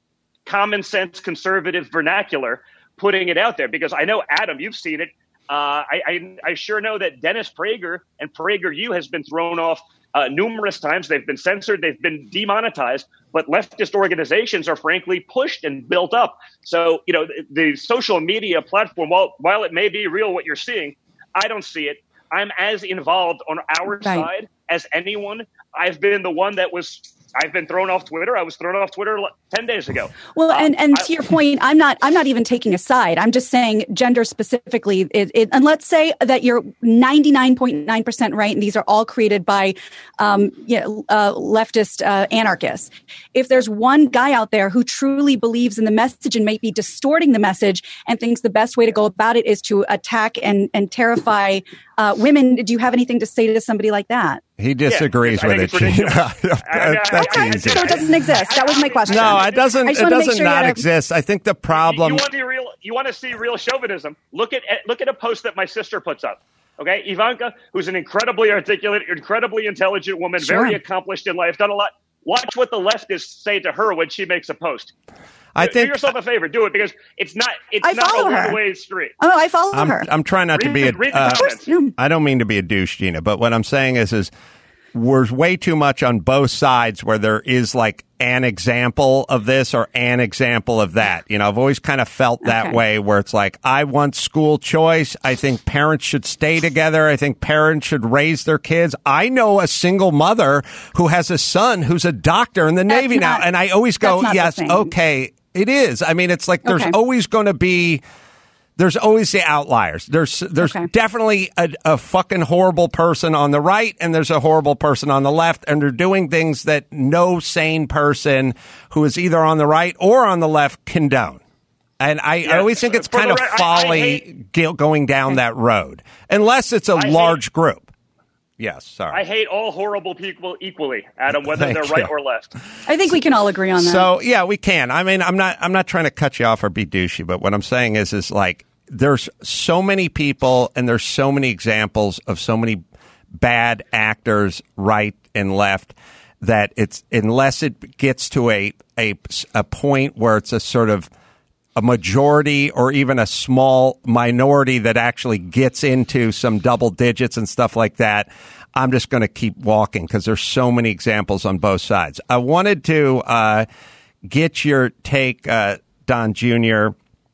common sense conservative vernacular, putting it out there. Because I know, Adam, you've seen it. Uh, I, I, I sure know that Dennis Prager and PragerU has been thrown off uh, numerous times. They've been censored. They've been demonetized. But leftist organizations are frankly pushed and built up. So, you know, the, the social media platform, while, while it may be real what you're seeing, I don't see it. I'm as involved on our right. side as anyone. I've been the one that was I've been thrown off Twitter. I was thrown off Twitter ten days ago. Well, um, and, and I, to your point, I'm not I'm not even taking a side. I'm just saying gender specifically. It, it, and let's say that you're ninety-nine point nine percent right, and these are all created by um, you know, uh, leftist uh, anarchists. If there's one guy out there who truly believes in the message and may be distorting the message and thinks the best way to go about it is to attack and, and terrify uh, women, do you have anything to say to somebody like that? He disagrees yeah, with it. I, I, okay, easy. So it doesn't exist. That was my question. No, it doesn't. It doesn't sure not a, exist. I think the problem. You, you want to real. You want to see real chauvinism? Look at look at a post that my sister puts up. Okay, Ivanka, who's an incredibly articulate, incredibly intelligent woman, sure. very accomplished in life, done a lot. Watch what the leftists say to her when she makes a post. I do, think do yourself a favor, do it, because it's not it's I not a her. one-way street. Oh, I follow I'm, her. I'm trying not read, to be a. read Uh, the I don't mean to be a douche, Gina, but what I'm saying is, is we're way too much on both sides where there is like an example of this or an example of that. You know, I've always kind of felt that okay. way where it's like, I want school choice. I think parents should stay together. I think parents should raise their kids. I know a single mother who has a son who's a doctor in the that's Navy not, now. And I always go, yes, okay, it is. I mean, it's like there's okay. always going to be There's always the outliers. There's there's okay. definitely a, a fucking horrible person on the right, and there's a horrible person on the left, and they're doing things that no sane person who is either on the right or on the left condone. And I, yeah, I always think it's kind of right, folly I, I hate, going down that road, unless it's a I large hate, group. Yes, sorry. I hate all horrible people equally, Adam, whether Thank they're you. right or left. I think we can all agree on that. So yeah, we can. I mean, I'm not I'm not trying to cut you off or be douchey, but what I'm saying is is like, there's so many people and there's so many examples of so many bad actors, right and left, that it's unless it gets to a a, a point where it's a sort of a majority or even a small minority that actually gets into some double digits and stuff like that, I'm just going to keep walking because there's so many examples on both sides. I wanted to uh, get your take, uh, Don Junior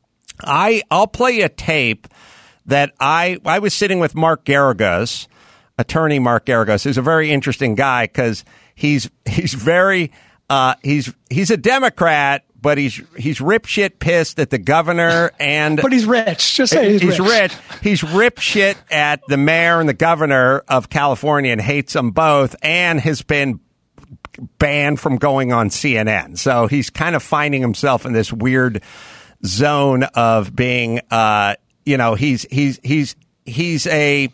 I, I'll play a tape that I I was sitting with Mark Garagos, attorney Mark Garagos, who's a very interesting guy because he's he's very uh, he's he's a Democrat, but he's he's rip shit pissed at the governor and but he's rich. Just say he's, he's rich. rich. He's rip shit at the mayor and the governor of California and hates them both, and has been banned from going on C N N. So he's kind of finding himself in this weird zone of being, uh, you know, he's he's he's he's a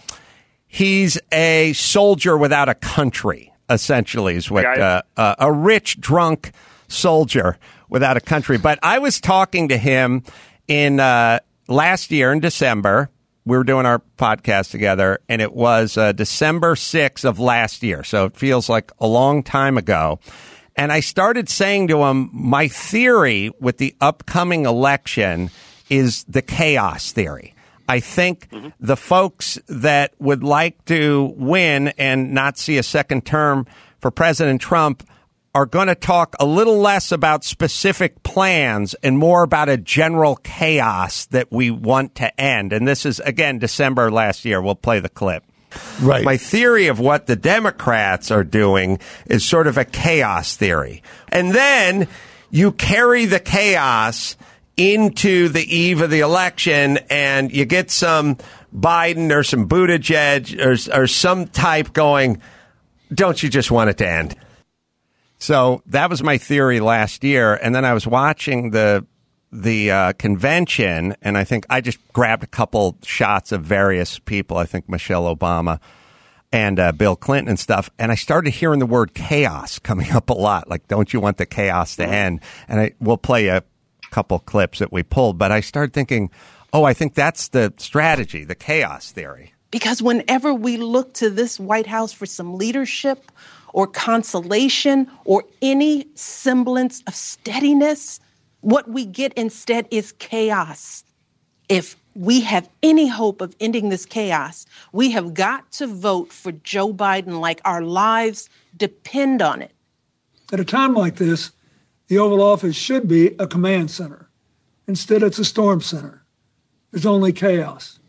he's a soldier without a country. Essentially, is what uh, uh, a rich drunk soldier without a country. But I was talking to him in uh, last year in December. We were doing our podcast together, and it was uh, December sixth of last year. So it feels like a long time ago. And I started saying to him, my theory with the upcoming election is the chaos theory. I think mm-hmm. the folks that would like to win and not see a second term for President Trump are going to talk a little less about specific plans and more about a general chaos that we want to end. And this is, again, December last year. We'll play the clip. Right. My theory of what the Democrats are doing is sort of a chaos theory. And then you carry the chaos into the eve of the election, and you get some Biden or some Buttigieg or, or some type going, don't you just want it to end? So that was my theory last year. And then I was watching the the uh, convention, and I think I just grabbed a couple shots of various people. I think Michelle Obama and uh, Bill Clinton and stuff. And I started hearing the word chaos coming up a lot. Like, don't you want the chaos to end? And I we'll play a couple clips that we pulled. But I started thinking, oh, I think that's the strategy, the chaos theory. Because whenever we look to this White House for some leadership or consolation or any semblance of steadiness, What we get instead is chaos. If we have any hope of ending this chaos, we have got to vote for Joe Biden like our lives depend on it. At a time like this, the Oval Office should be a command center. Instead, it's a storm center. There's only chaos.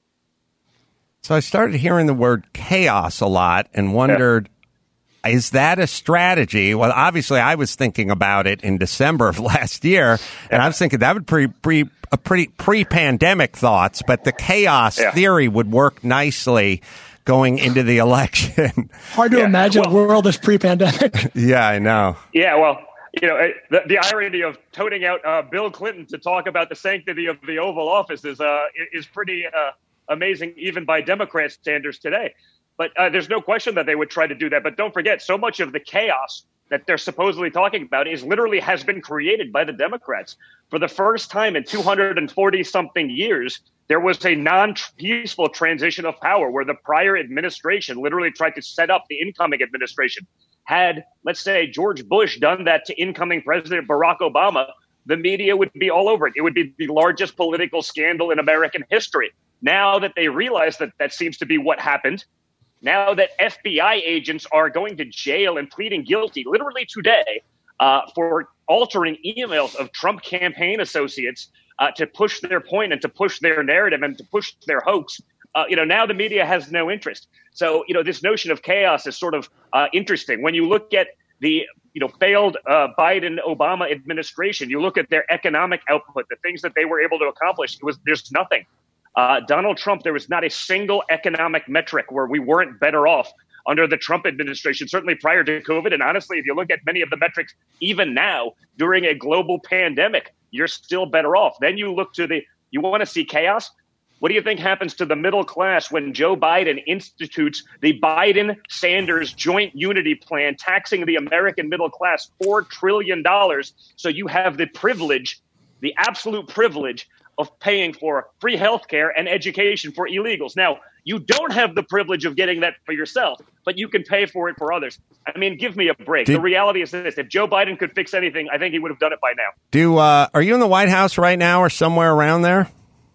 So I started hearing the word chaos a lot and wondered, yeah. is that a strategy? Well, obviously, I was thinking about it in December of last year, and I was thinking that would be pre, a pretty pre-pandemic thoughts, but the chaos yeah. theory would work nicely going into the election. Hard to yeah. imagine well, a world that's pre-pandemic. Yeah, I know. Yeah, well, you know, the, the irony of toting out uh, Bill Clinton to talk about the sanctity of the Oval Office is uh, is pretty uh, amazing, even by Democrat standards today. But uh, there's no question that they would try to do that. But don't forget, so much of the chaos that they're supposedly talking about is literally has been created by the Democrats. For the first time in two hundred forty something years, there was a non-peaceful transition of power where the prior administration literally tried to set up the incoming administration. Had, let's say, George Bush done that to incoming President Barack Obama, the media would be all over it. It would be the largest political scandal in American history. Now that they realize that that seems to be what happened, now that F B I agents are going to jail and pleading guilty literally today uh, for altering emails of Trump campaign associates uh, to push their point and to push their narrative and to push their hoax, uh, you know, now the media has no interest. So, you know, this notion of chaos is sort of uh, interesting. When you look at the, you know, failed uh, Biden-Obama administration, you look at their economic output, the things that they were able to accomplish, it was there's nothing. Uh, Donald Trump, there was not a single economic metric where we weren't better off under the Trump administration, certainly prior to COVID. And honestly, if you look at many of the metrics, even now, during a global pandemic, you're still better off. Then you look to the, you want to see chaos? What do you think happens to the middle class when Joe Biden institutes the Biden-Sanders joint unity plan, taxing the American middle class four trillion dollars? So you have the privilege, the absolute privilege of paying for free health care and education for illegals. Now, you don't have the privilege of getting that for yourself, but you can pay for it for others. I mean, give me a break. Did, the reality is this. If Joe Biden could fix anything, I think he would have done it by now. Do uh, are you in the White House right now or somewhere around there?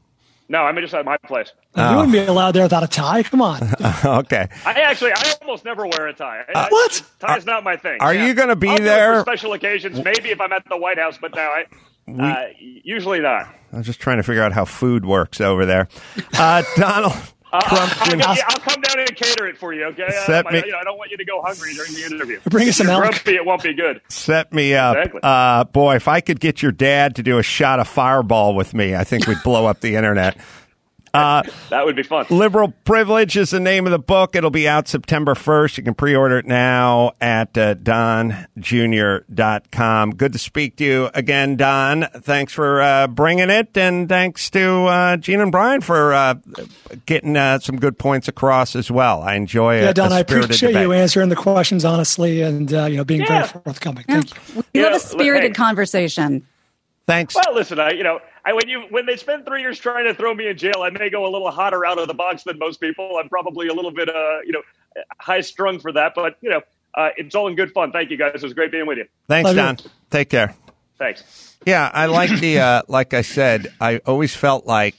No, I'm just at my place. Oh. You wouldn't be allowed there without a tie. Come on. Okay. I actually, I almost never wear a tie. Uh, what? Tie's not my thing. Are yeah. you going to be I'll there? For special occasions, maybe if I'm at the White House, but no, I, we, uh, usually not. I'm just trying to figure out how food works over there. Uh, Donald uh, Trump. I'll, I'll, I'll come down and cater it for you, okay? Set uh, me, I, you know, I don't want you to go hungry during the interview. Bring us some You're milk. Grumpy, it won't be good. Set me up. Exactly. Uh, boy, if I could get your dad to do a shot of Fireball with me, I think we'd blow up the internet. Uh, that would be fun. Liberal Privilege is the name of the book. It'll be out September first. You can pre-order it now at uh, don junior dot com. Good to speak to you again, Don. Thanks for uh, bringing it, and thanks to uh, Gene and Brian for uh, getting uh, some good points across as well. I enjoy it. Yeah, Don, I appreciate debate. you answering the questions honestly and uh, you know being yeah. very forthcoming. Yeah. Thank you. We you love know, a spirited hey. conversation. Thanks. Well, listen, I, you know, I, when you when they spend three years trying to throw me in jail, I may go a little hotter out of the box than most people. I'm probably a little bit, uh, you know, high strung for that. But you know, uh, it's all in good fun. Thank you, guys. It was great being with you. Thanks, Love Don. you. Take care. Thanks. Yeah, I like the. Uh, like I said, I always felt like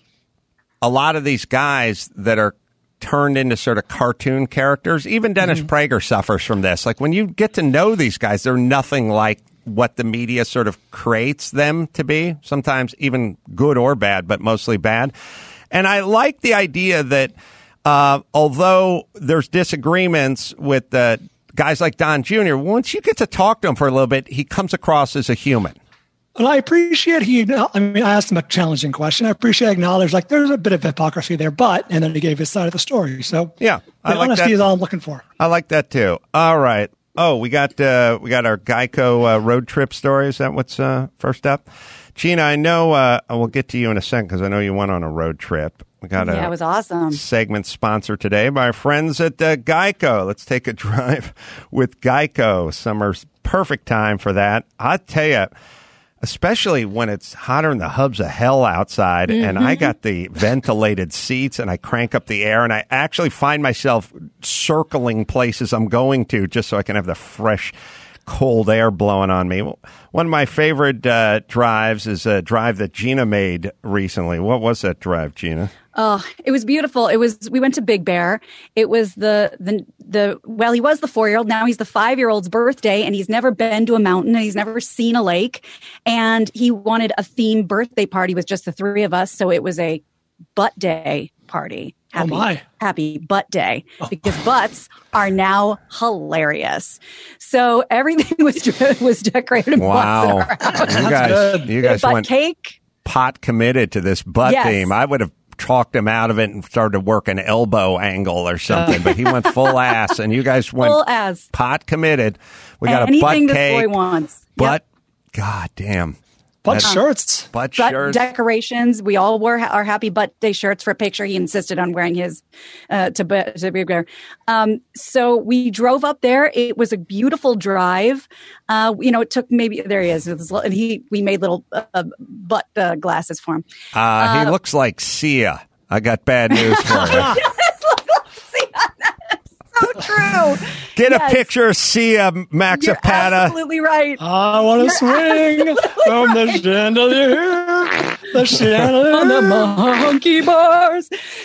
a lot of these guys that are turned into sort of cartoon characters. Even Dennis mm-hmm. Prager suffers from this. Like when you get to know these guys, they're nothing like what the media sort of creates them to be, sometimes even good or bad, but mostly bad. And I like the idea that uh, although there's disagreements with uh, guys like Don Junior, once you get to talk to him for a little bit, he comes across as a human. And I appreciate he, I mean, I asked him a challenging question. I appreciate acknowledge like there's a bit of hypocrisy there, but, and then he gave his side of the story. So yeah, I the like honesty that. is all I'm looking for. I like that too. All right. Oh, we got uh, we got our Geico uh, road trip story. Is that what's uh, first up? Gina, I know uh, we'll get to you in a second because I know you went on a road trip. We got yeah, a it was awesome. segment sponsored today by our friends at uh, Geico. Let's take a drive with Geico. Summer's perfect time for that. I tell you, especially when it's hotter than the hubs of hell outside, mm-hmm. and I got the ventilated seats, and I crank up the air, and I actually find myself circling places I'm going to just so I can have the fresh, cold air blowing on me. One of my favorite uh, drives is a drive that Gina made recently. What was that drive, Gina? Oh, it was beautiful. It was, we went to Big Bear. It was the, the, the, well, he was the four-year-old. Now he's the five-year-old's birthday, and he's never been to a mountain, and he's never seen a lake. And he wanted a themed birthday party with just the three of us. So it was a butt day party. Happy, oh my. happy butt day, because butts are now hilarious. So everything was, was decorated. Wow. Butts in our house. You guys, you guys butt went cake. pot committed to this butt Yes. theme. I would have talked him out of it and started to work an elbow angle or something, but he went full ass, and you guys went Full ass. pot committed. We got Anything a butt this cake. boy wants. Butt. Yep. God damn. Butt That- shirts. Butt Butt shirts. decorations. We all wore our happy butt day shirts for a picture. He insisted on wearing his uh, to, be- to Big Bear. Um, so we drove up there. It was a beautiful drive. Uh, you know, it took maybe there he is. It was, and he we made little uh, butt uh, glasses for him. Uh, he looks like Sia. I got bad news for you. So true. Get Yes. a picture of Sia, Max You're Zapata. absolutely right. I want to swing from the chandelier, the chandelier on the Monkey bars.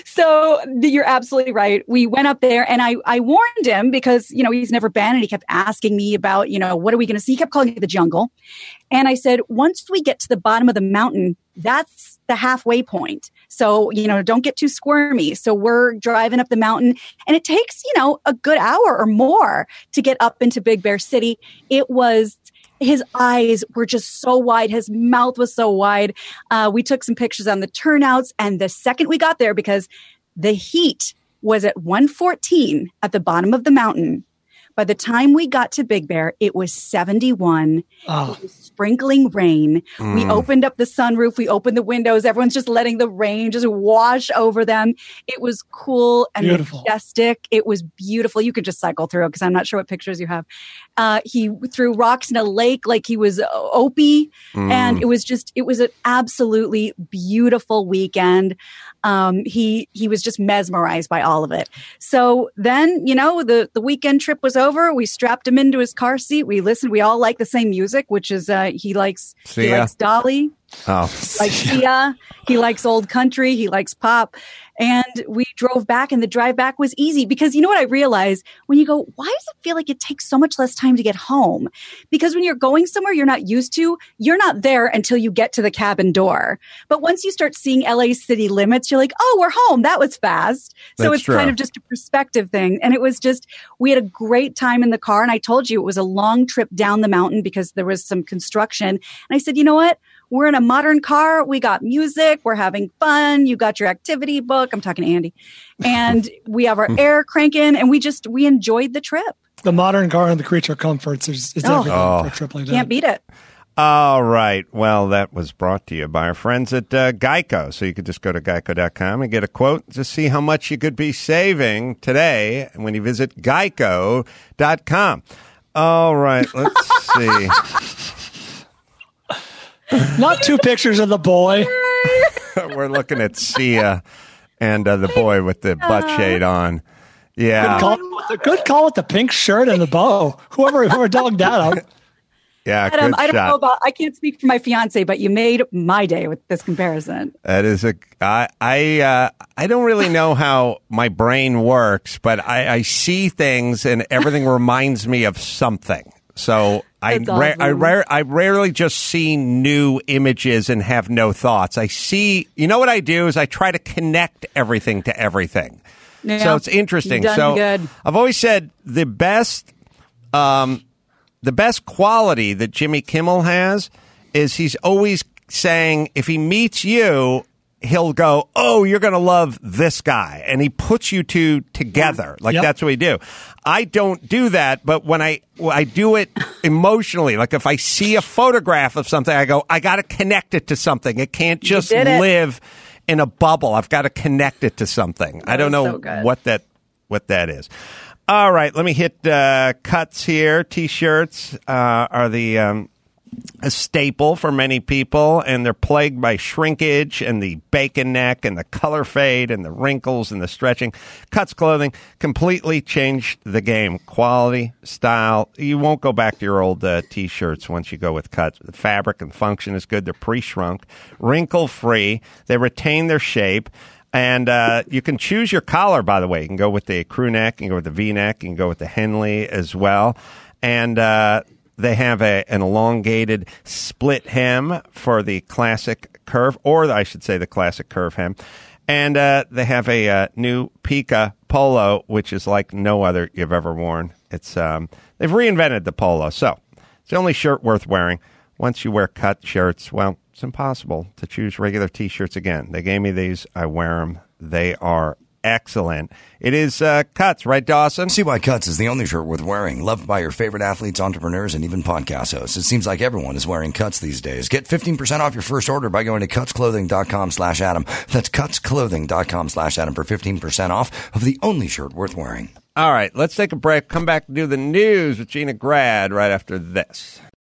So you're absolutely right. We went up there, and I, I warned him because, you know, he's never been, and he kept asking me about, you know, what are we going to see? He kept calling it the jungle. And I said, once we get to the bottom of the mountain, that's the halfway point. So, you know, don't get too squirmy. So we're driving up the mountain, and it takes, you know, a good hour or more to get up into Big Bear City. It was, his eyes were just so wide. His mouth was so wide. Uh, we took some pictures on the turnouts, and the second we got there, because the heat was at one fourteen at the bottom of the mountain. By the time we got to Big Bear, it was seventy-one. Oh. It was sprinkling rain. Mm. We opened up the sunroof. We opened the windows. Everyone's just letting the rain just wash over them. It was cool and Beautiful. majestic. It was beautiful. You could just cycle through it because I'm not sure what pictures you have. Uh, he threw rocks in a lake like he was Opie. Mm. And it was just, it was an absolutely beautiful weekend. Um, he, he was just mesmerized by all of it. So then, you know, the, the weekend trip was over. We strapped him into his car seat. We listened. We all like the same music, which is, uh, he likes, he Sia. likes Dolly. Oh. Like Sia. He likes old country. He likes pop. And we drove back, and the drive back was easy because you know what I realized? When you go, why does it feel like it takes so much less time to get home? Because when you're going somewhere you're not used to, you're not there until you get to the cabin door. But once you start seeing L A city limits, you're like, oh, we're home. That was fast. So That's it's true. kind of just a perspective thing. And it was just, we had a great time in the car. And I told you it was a long trip down the mountain because there was some construction. And I said, you know what? We're in a modern car. We got music. We're having fun. You got your activity book. I'm talking to Andy. And we have our air cranking, and we just, we enjoyed the trip. The modern car and the creature comforts is, is Oh. everything Oh. for a trip like that. Can't beat it. All right. Well, that was brought to you by our friends at uh, Geico. So you could just go to geico dot com and get a quote to see how much you could be saving today when you visit geico dot com. All right. Let's see. Not two pictures of the boy. We're looking at Sia and uh, the boy with the butt shade on. Yeah. Good call, good call with the pink shirt and the bow. Whoever whoever dogged that up. Yeah. Adam, Good I don't shot. know about, I can't speak for my fiance, but you made my day with this comparison. That is a. I I uh, I don't really know how my brain works, but I, I see things and everything reminds me of something. So I That's ra- I, awesome. rare, I rarely just see new images and have no thoughts. I see. You know what I do is I try to connect everything to everything. Yeah. So it's interesting. You've done so good. I've always said the best. Um, The best quality that Jimmy Kimmel has is he's always saying, if he meets you, he'll go, oh, you're going to love this guy. And he puts you two together. Like, Yep. that's what we do. I don't do that, but when I, I do it emotionally, like if I see a photograph of something, I go, I got to connect it to something. It can't just did it. live in a bubble. I've got to connect it to something. I don't was know so good. what that, what that is. All right, let me hit uh, cuts here. T-shirts uh, are the um, a staple for many people, and they're plagued by shrinkage and the bacon neck and the color fade and the wrinkles and the stretching. Cuts Clothing completely changed the game. Quality, style. You won't go back to your old uh, T-shirts once you go with Cuts. The fabric and function is good. They're pre-shrunk, wrinkle-free. They retain their shape. And uh, you can choose your collar, by the way. You can go with the crew neck, you can go with the V-neck, you can go with the Henley as well. And uh, they have a, an elongated split hem for the classic curve, or I should say the classic curve hem. And uh, they have a uh, new Pika polo, which is like no other you've ever worn. It's um, they've reinvented the polo. So it's the only shirt worth wearing. Once you wear cut shirts, well, it's impossible to choose regular T-shirts again. They gave me these. I wear them. They are excellent. It is uh, Cuts, right, Dawson? See why Cuts is the only shirt worth wearing. Loved by your favorite athletes, entrepreneurs, and even podcast hosts. It seems like everyone is wearing Cuts these days. Get fifteen percent off your first order by going to cutsclothing.com slash Adam. That's cutsclothing.com slash Adam for fifteen percent off of the only shirt worth wearing. All right, let's take a break. Come back and do the news with Gina Grad right after this.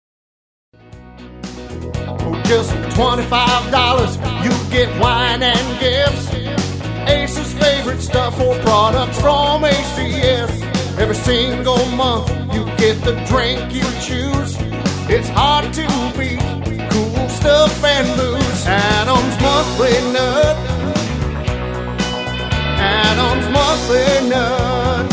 For just twenty-five dollars, you get wine and gifts. Ace's favorite stuff or products from A C S. Every single month, you get the drink you choose. It's hard to beat cool stuff and booze. Adam's Monthly Nut. Adam's Monthly Nut.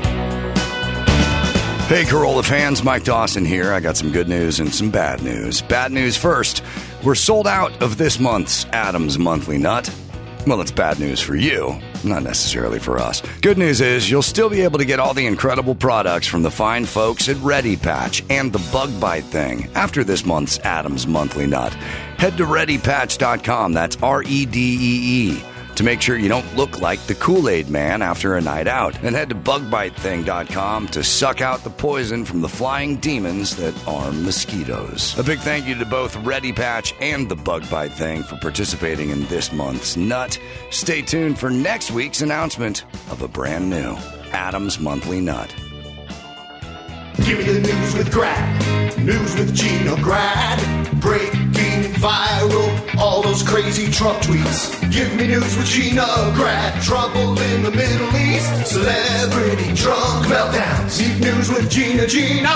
Hey, Corolla fans, Mike Dawson here. I got some good news and some bad news. Bad news first. We're sold out of this month's Adam's Monthly Nut. Well, it's bad news for you, not necessarily for us. Good news is you'll still be able to get all the incredible products from the fine folks at Ready Patch and the Bug Bite Thing after this month's Adam's Monthly Nut. Head to ready patch dot com, that's R E D E E, to make sure you don't look like the Kool-Aid man after a night out. And head to bug bite thing dot com to suck out the poison from the flying demons that are mosquitoes. A big thank you to both Ready Patch and the Bug Bite Thing for participating in this month's Nut. Stay tuned for next week's announcement of a brand new Adam's Monthly Nut. Give me the news with Grad. News with Gina Grad. Breaking viral, all those crazy Trump tweets. Give me news with Gina Grad. Trouble in the Middle East. Celebrity drunk meltdowns. Deep news with Gina, Gina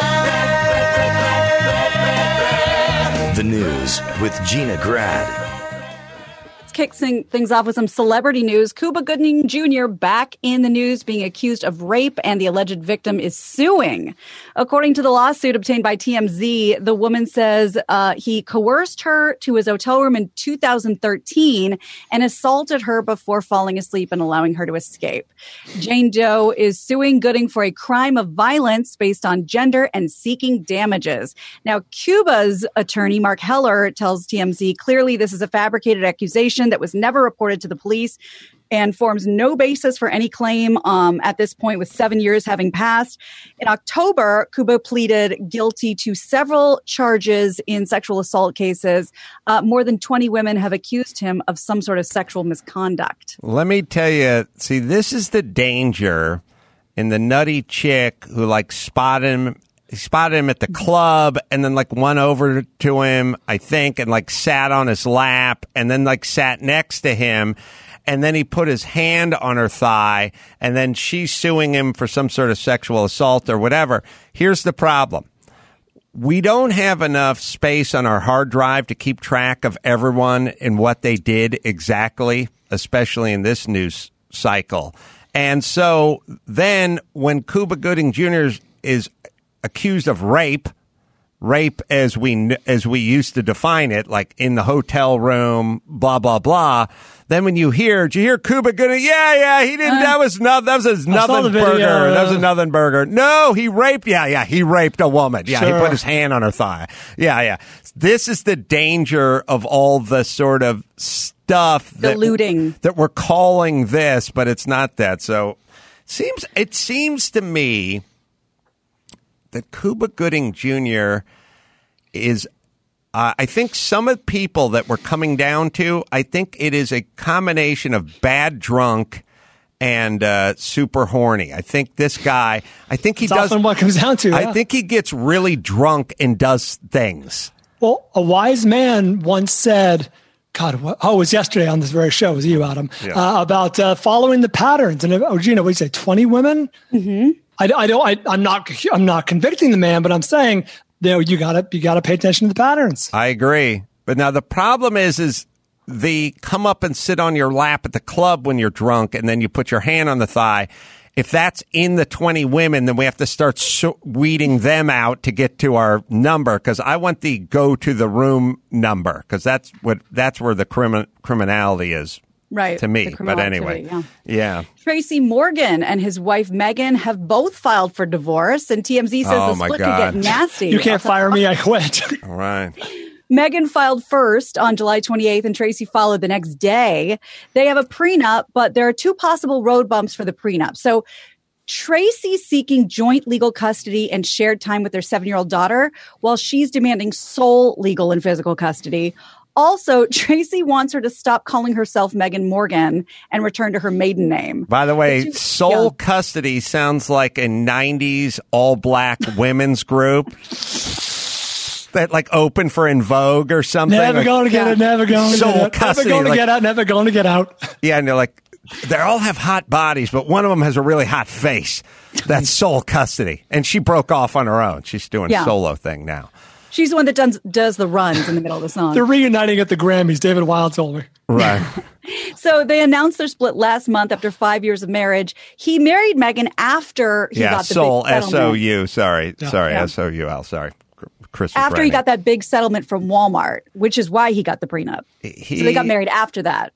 Grad. The news with Gina Grad. Kick things off with some celebrity news. Cuba Gooding Junior back in the news, being accused of rape, and the alleged victim is suing. According to the lawsuit obtained by T M Z, the woman says uh, he coerced her to his hotel room in two thousand thirteen and assaulted her before falling asleep and allowing her to escape. Jane Doe is suing Gooding for a crime of violence based on gender and seeking damages. Now, Cuba's attorney, Mark Heller, tells T M Z, clearly this is a fabricated accusation that was never reported to the police and forms no basis for any claim um, at this point, with seven years having passed. In October, Cuba pleaded guilty to several charges in sexual assault cases. Uh, more than twenty women have accused him of some sort of sexual misconduct. Let me tell you, see, this is the danger in the nutty chick who, like, spotted him He spotted him at the club and then, like, went over to him, I think, and, like, sat on his lap and then, like, sat next to him. And then he put his hand on her thigh, and then she's suing him for some sort of sexual assault or whatever. Here's the problem. We don't have enough space on our hard drive to keep track of everyone and what they did exactly, especially in this news cycle. And so then when Cuba Gooding Junior is accused of rape, rape as we as we used to define it, like in the hotel room, blah blah blah. Then when you hear, did you hear Cuba Gooding? Yeah, yeah, he didn't. Uh, that was not. That was a nothing burger. Video, that was a nothing burger. No, he raped. Yeah, yeah, he raped a woman. Yeah, sure. He put his hand on her thigh. Yeah, yeah. This is the danger of all the sort of stuff that Diluting. that we're calling this, but it's not that. So seems it seems to me that Cuba Gooding Junior is, uh, I think some of the people that we're coming down to, I think it is a combination of bad drunk and uh, super horny. I think this guy, I think he It's does. often what it comes down to. I yeah. think he gets really drunk and does things. Well, a wise man once said, God, what, oh, it was yesterday on this very show. It was you, Adam, Yeah. uh, about uh, following the patterns. And oh, Gina, what did you say? twenty women? Mm-hmm. I, I don't. I, I'm not. I'm not convicting the man, but I'm saying, you know, you gotta you gotta pay attention to the patterns. I agree. But now the problem is, is the come up and sit on your lap at the club when you're drunk, and then you put your hand on the thigh. If that's in the twenty women, then we have to start so- weeding them out to get to our number. Because I want the go to the room number, because that's what that's where the crimi- criminality is, Right. to me. the criminal But anyway, activity, yeah. yeah. Tracy Morgan and his wife Megan have both filed for divorce, and T M Z says Oh, the my split God. could get nasty. You can't fire me. I quit. All right. Megan filed first on July twenty-eighth, and Tracy followed the next day. They have a prenup, but there are two possible road bumps for the prenup. So Tracy's seeking joint legal custody and shared time with their seven-year-old daughter, while she's demanding sole legal and physical custody. Also, Tracy wants her to stop calling herself Megan Morgan and return to her maiden name. By the way, Two- Soul yeah. Custody sounds like a nineties all-black women's group that like open for In Vogue or something. Never like, going to get Yeah. it. Never going to Soul get it. custody, Never going to like- get out. Never going to get out. Yeah, and they're like, they all have hot bodies, but one of them has a really hot face. That's Soul Custody. And she broke off on her own. She's doing Yeah. solo thing now. She's the one that does, does the runs in the middle of the song. They're reuniting at the Grammys. David Wild told me. Right. So they announced their split last month after five years of marriage. He married Megan after he yeah, got the Soul, big settlement. S O U. Sorry. Sorry, Yeah. S O U L. Sorry. Chris was After he writing. got that big settlement from Walmart, which is why he got the prenup. He- So they got married after that.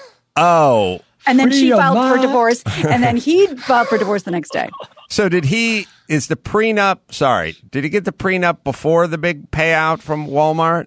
Oh. And then Free she your filed for mind. divorce, and then he filed for divorce the next day. So did he, is the prenup, sorry, did he get the prenup before the big payout from Walmart?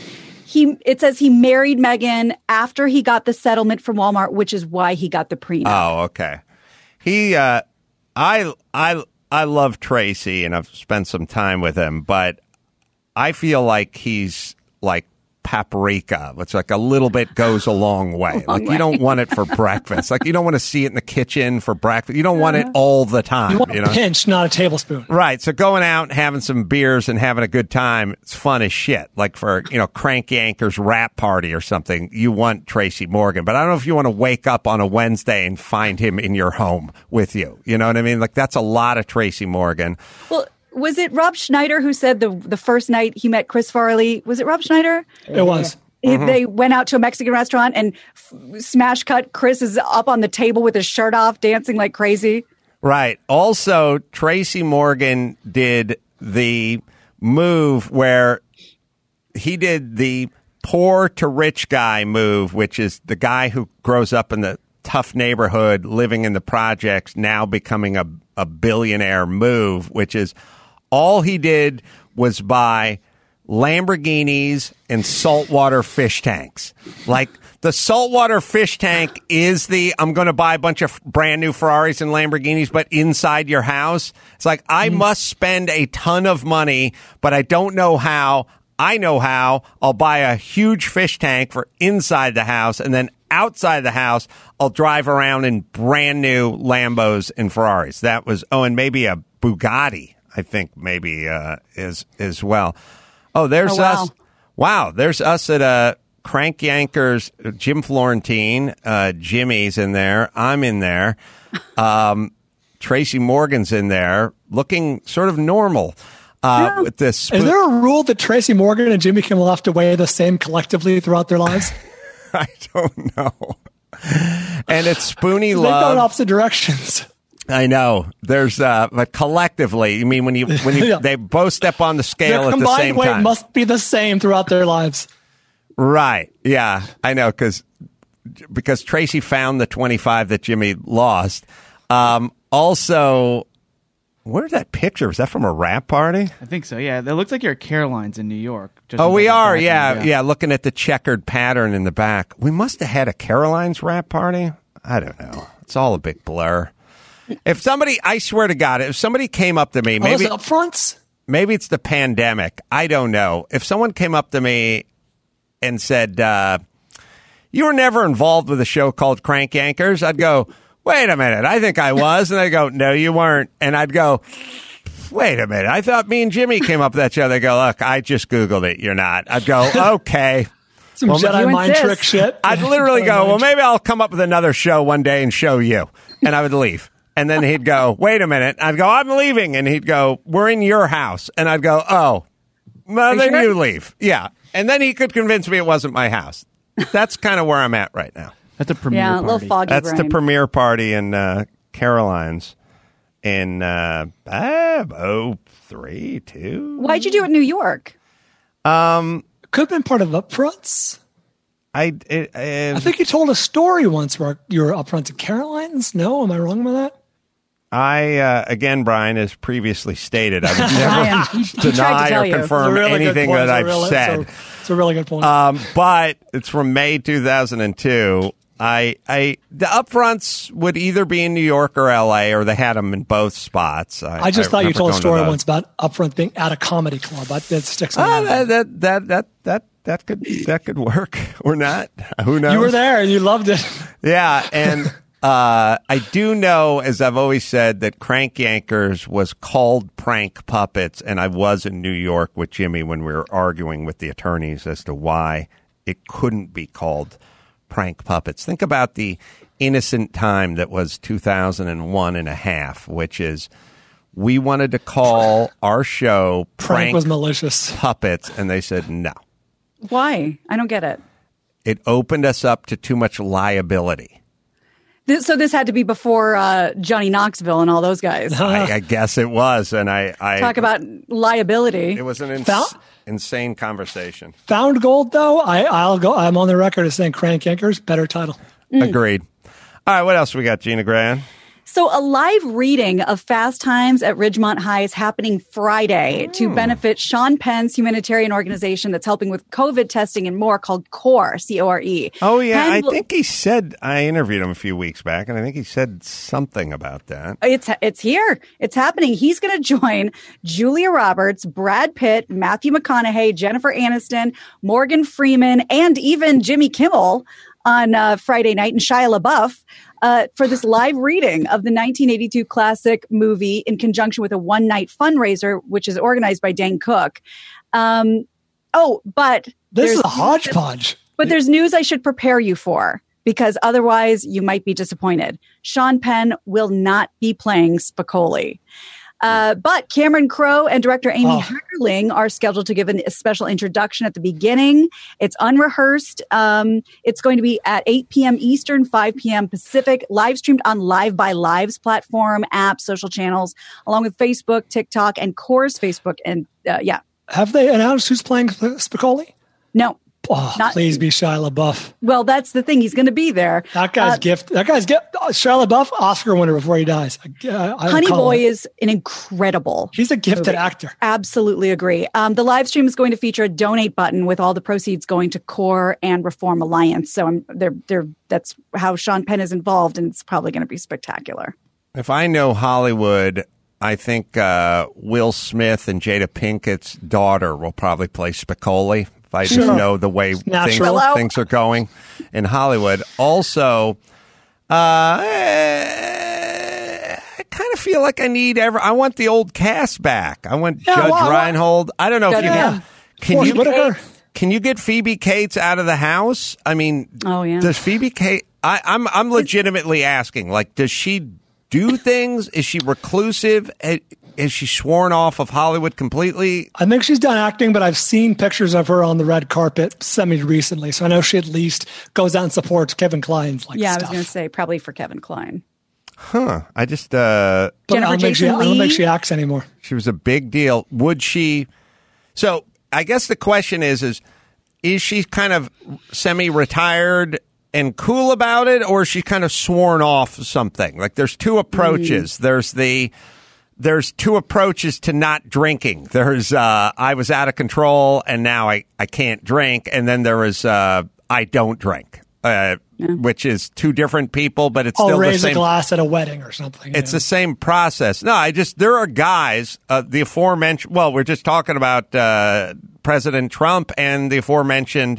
He it says he married Megan after he got the settlement from Walmart, which is why he got the prenup. Oh, okay. He, uh, I, I, I love Tracy and I've spent some time with him, but I feel like he's like paprika. It's like a little bit goes a long way. Long like you way. don't want it for breakfast. Like you don't want to see it in the kitchen for breakfast. You don't want it all the time. You want you a know? pinch, not a tablespoon. Right. So going out and having some beers and having a good time, it's fun as shit. Like for, you know, Crank Yankers rap party or something, you want Tracy Morgan. But I don't know if you want to wake up on a Wednesday and find him in your home with you. You know what I mean? Like that's a lot of Tracy Morgan. Well, was it Rob Schneider who said the the first night he met Chris Farley? Was it Rob Schneider? It was. He- They went out to a Mexican restaurant and f- smash cut. Chris is up on the table with his shirt off, dancing like crazy. Right. Also, Tracy Morgan did the move where he did the poor to rich guy move, which is the guy who grows up in the tough neighborhood, living in the projects, now becoming a, a billionaire move, which is all he did was buy Lamborghinis and saltwater fish tanks. Like the saltwater fish tank is the, I'm going to buy a bunch of brand new Ferraris and Lamborghinis, but inside your house. It's like, I must spend a ton of money, but I don't know how. I know how. I'll buy a huge fish tank for inside the house, and then outside the house, I'll drive around in brand new Lambos and Ferraris. That was, oh, and maybe a Bugatti, I think maybe uh, is as well. Oh, there's Oh, wow. us. Wow, there's us at uh, Crank Yankers, Jim Florentine, uh, Jimmy's in there. I'm in there. Um, Tracy Morgan's in there, looking sort of normal. Uh, Yeah. with this, Is there a rule that Tracy Morgan and Jimmy Kimmel have to weigh the same collectively throughout their lives? I don't know. And it's Spoonie They go in Love. opposite directions. I know. There's, uh, but collectively, I mean, when you when you Yeah. they both step on the scale Their at the combined same weight time, must be the same throughout their lives. right? Yeah, I know because because Tracy found the twenty-five that Jimmy lost. Um, also, where's that picture? Was that from a rap party? I think so. Yeah, it looks like you're at Caroline's in New York. Just Oh, in we the are. background, Yeah, yeah. Looking at the checkered pattern in the back, we must have had a Caroline's rap party. I don't know. It's all a big blur. If somebody, I swear to God, if somebody came up to me, Maybe maybe those upfronts. maybe it's the pandemic. I don't know. If someone came up to me and said, uh, you were never involved with a show called Crank Yankers, I'd go, wait a minute, I think I was. And they go, no, you weren't. And I'd go, wait a minute, I thought me and Jimmy came up with that show. They go, look, I just Googled it. You're not. I'd go, okay. Some well, Jedi mind insist. trick shit. I'd literally go, well, maybe I'll come up with another show one day and show you. And I would leave. And then he'd go, wait a minute. I'd go, I'm leaving. And he'd go, we're in your house. And I'd go, oh, well, then sure? you leave. Yeah. And then he could convince me it wasn't my house. That's kind of where I'm at right now. That's a premiere yeah, party. A little foggy That's brain. the premiere party in uh, Caroline's in uh, oh, three, two. Why'd you do it in New York? Um, Could have been part of Upfronts. I, it, it, I think you told a story once where you were upfront at Caroline's. No, am I wrong with that? I, uh, again, Brian, as previously stated, I would Brian, never he, he deny or you. confirm really anything that I've really, said. It's a, it's a really good point. Um, but it's from May two thousand two. I, I, the upfronts would either be in New York or L A, or they had them in both spots. I, I just I thought you told a story to once about upfront being at a comedy club. That, that sticks. Oh, that, that, that, that, that, that could, that could work or not. Who knows? You were there and you loved it. Yeah. And, uh, I do know, as I've always said, that Crank Yankers was called Prank Puppets. And I was in New York with Jimmy when we were arguing with the attorneys as to why it couldn't be called Prank Puppets. Think about the innocent time that was two thousand one and a half, which is we wanted to call our show Prank, Prank was malicious. Puppets, and they said no. Why? I don't get it. It opened us up to too much liability. This, so this had to be before uh, Johnny Knoxville and all those guys. I, I guess it was, and I, I talk about liability. It was an ins- Found, insane conversation. Found gold, though. I, I'll go. I'm on the record as saying Crank Yankers better title. Mm. Agreed. All right, what else we got, Gina Gran? So a live reading of Fast Times at Ridgemont High is happening Friday to benefit Sean Penn's humanitarian organization that's helping with COVID testing and more called CORE, C O R E. Oh, yeah. Penn I will- think he said, I interviewed him a few weeks back, and I think he said something about that. It's it's here. It's happening. He's going to join Julia Roberts, Brad Pitt, Matthew McConaughey, Jennifer Aniston, Morgan Freeman, and even Jimmy Kimmel on uh, Friday night, and Shia LaBeouf uh, for this live reading of the nineteen eighty-two classic movie in conjunction with a one-night fundraiser, which is organized by Dane Cook. Um, oh, but this is a hodgepodge. But there's news I should prepare you for, because otherwise you might be disappointed. Sean Penn will not be playing Spicoli. Uh, but Cameron Crowe and director Amy oh. Heckerling are scheduled to give an, a special introduction at the beginning. It's unrehearsed. Um, it's going to be at eight p.m. Eastern, five p.m. Pacific, live streamed on Live by Live's platform, app, social channels, along with Facebook, TikTok, and Core's Facebook. And uh, yeah. Have they announced who's playing Spicoli? No. Oh, Not, please be Shia LaBeouf. Well, that's the thing. He's going to be there. That guy's uh, gift. That guy's gift. Oh, Shia LaBeouf, Oscar winner before he dies. Uh, Honey Boy is an incredible. He's a gifted movie. actor. Absolutely agree. Um, the live stream is going to feature a donate button with all the proceeds going to CORE and Reform Alliance. So I'm, they're, they're, that's how Sean Penn is involved, and it's probably going to be spectacular. If I know Hollywood, I think uh, Will Smith and Jada Pinkett's daughter will probably play Spicoli. If I Sure. just know the way things, things are going in Hollywood. Also, uh, I kind of feel like I need ever. I want the old cast back. I want Yeah, Judge well, Reinhold. I don't know if you yeah. can. Can you Whitaker. can you get Phoebe Cates out of the house? I mean, Oh, yeah. does Phoebe Cates? I, I'm I'm legitimately asking. Like, does she do things? Is she reclusive? Is she sworn off of Hollywood completely? I think she's done acting, but I've seen pictures of her on the red carpet semi-recently, so I know she at least goes out and supports Kevin Kline's like yeah, stuff. I was going to say probably for Kevin Kline. Huh. I just, uh... But Jennifer I don't, think she, Jason I don't think Leigh? she acts anymore. She was a big deal. Would she... So, I guess the question is, is, is she kind of semi-retired and cool about it, or is she kind of sworn off something? Like, there's two approaches. Mm. There's the... There's two approaches to not drinking. There's, uh, I was out of control and now I, I can't drink. And then there is, uh, I don't drink, uh, yeah. which is two different people, but it's I'll still the raise same. a glass at a wedding or something. It's know. the same process. No, I just, there are guys, uh, the aforementioned, well, we're just talking about, uh, President Trump and the aforementioned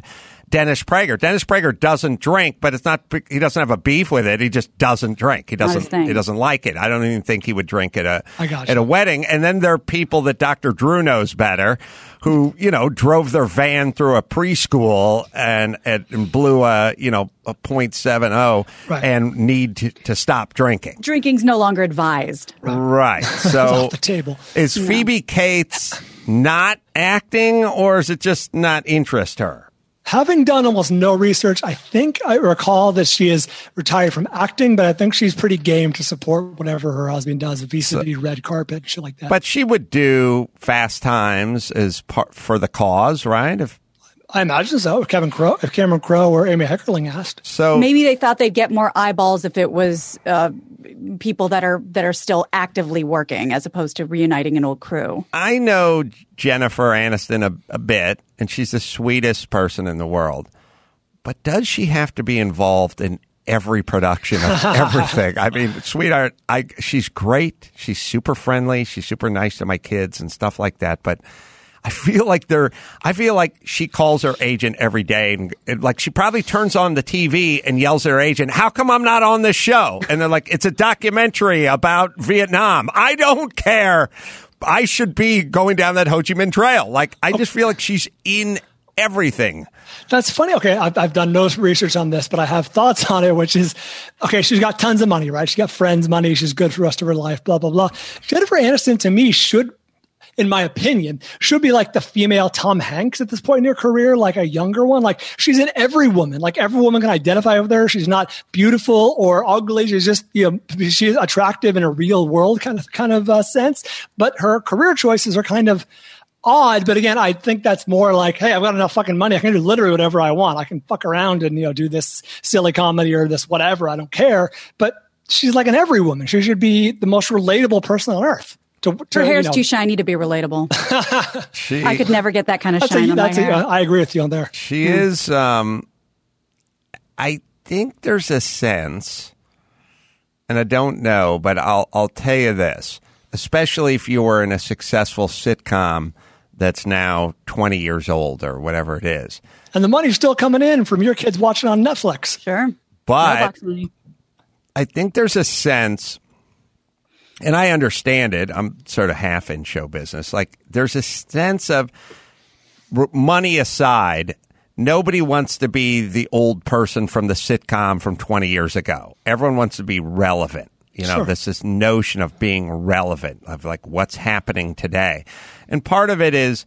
Dennis Prager. Dennis Prager doesn't drink, but it's not. He doesn't have a beef with it. He just doesn't drink. He Not his doesn't. thing. He doesn't like it. I don't even think he would drink at a I got at you. a wedding. And then there are people that Doctor Drew knows better, who you know drove their van through a preschool and and blew a you know a point seven oh Right. and need to, to stop drinking. Drinking's no longer advised. Right. It's So off the table. is Phoebe Cates not acting, or is it just not interest her? Having done almost no research, I think I recall that she is retired from acting, but I think she's pretty game to support whatever her husband does, vis-a-vis red carpet, shit like that. But she would do Fast Times as part for the cause, right? If I imagine so. If Kevin Crowe, if Cameron Crowe or Amy Heckerling asked, so, Maybe they thought they'd get more eyeballs if it was uh, people that are that are still actively working, as opposed to reuniting an old crew. I know Jennifer Aniston a, a bit, and she's the sweetest person in the world. But does she have to be involved in every production of everything? I mean, sweetheart, I she's great. She's super friendly. She's super nice to my kids and stuff like that. But I feel like they're. I feel like she calls her agent every day, and, and like she probably turns on the T V and yells at her agent, "How come I'm not on this show?" And they're like, "It's a documentary about Vietnam." I don't care. I should be going down that Ho Chi Minh Trail. Like, I just feel like she's in everything. that's funny. Okay, I've, I've done no research on this, but I have thoughts on it, which is, okay, she's got tons of money, right? She's got friends' money. She's good for the rest of her life, blah, blah, blah. Jennifer Aniston, to me, should, in my opinion, should be like the female Tom Hanks at this point in her career, like a younger one. Like, she's in every woman. Like, every woman can identify with her. She's not beautiful or ugly. She's just, you know, she's attractive in a real world kind of kind of uh, sense. But her career choices are kind of odd. But again, I think that's more like, hey, I've got enough fucking money. I can do literally whatever I want. I can fuck around and, you know, do this silly comedy or this whatever. I don't care. But she's like an every woman. She should be the most relatable person on earth. To, to, Her hair's you know, too shiny to be relatable. She, I could never get that kind of that's shine a, on my that's a, hair. I agree with you on there. She is. Um, I think there's a sense, and I don't know, but I'll I'll tell you this. Especially if you were in a successful sitcom that's now twenty years old or whatever it is. And the money's still coming in from your kids watching on Netflix. Sure. But Mailbox money. I think there's a sense, and I understand it. I'm sort of half in show business. Like, there's a sense of r- money aside, nobody wants to be the old person from the sitcom from twenty years ago. Everyone wants to be relevant. You know, Sure. this this notion of being relevant, of like what's happening today. And part of it is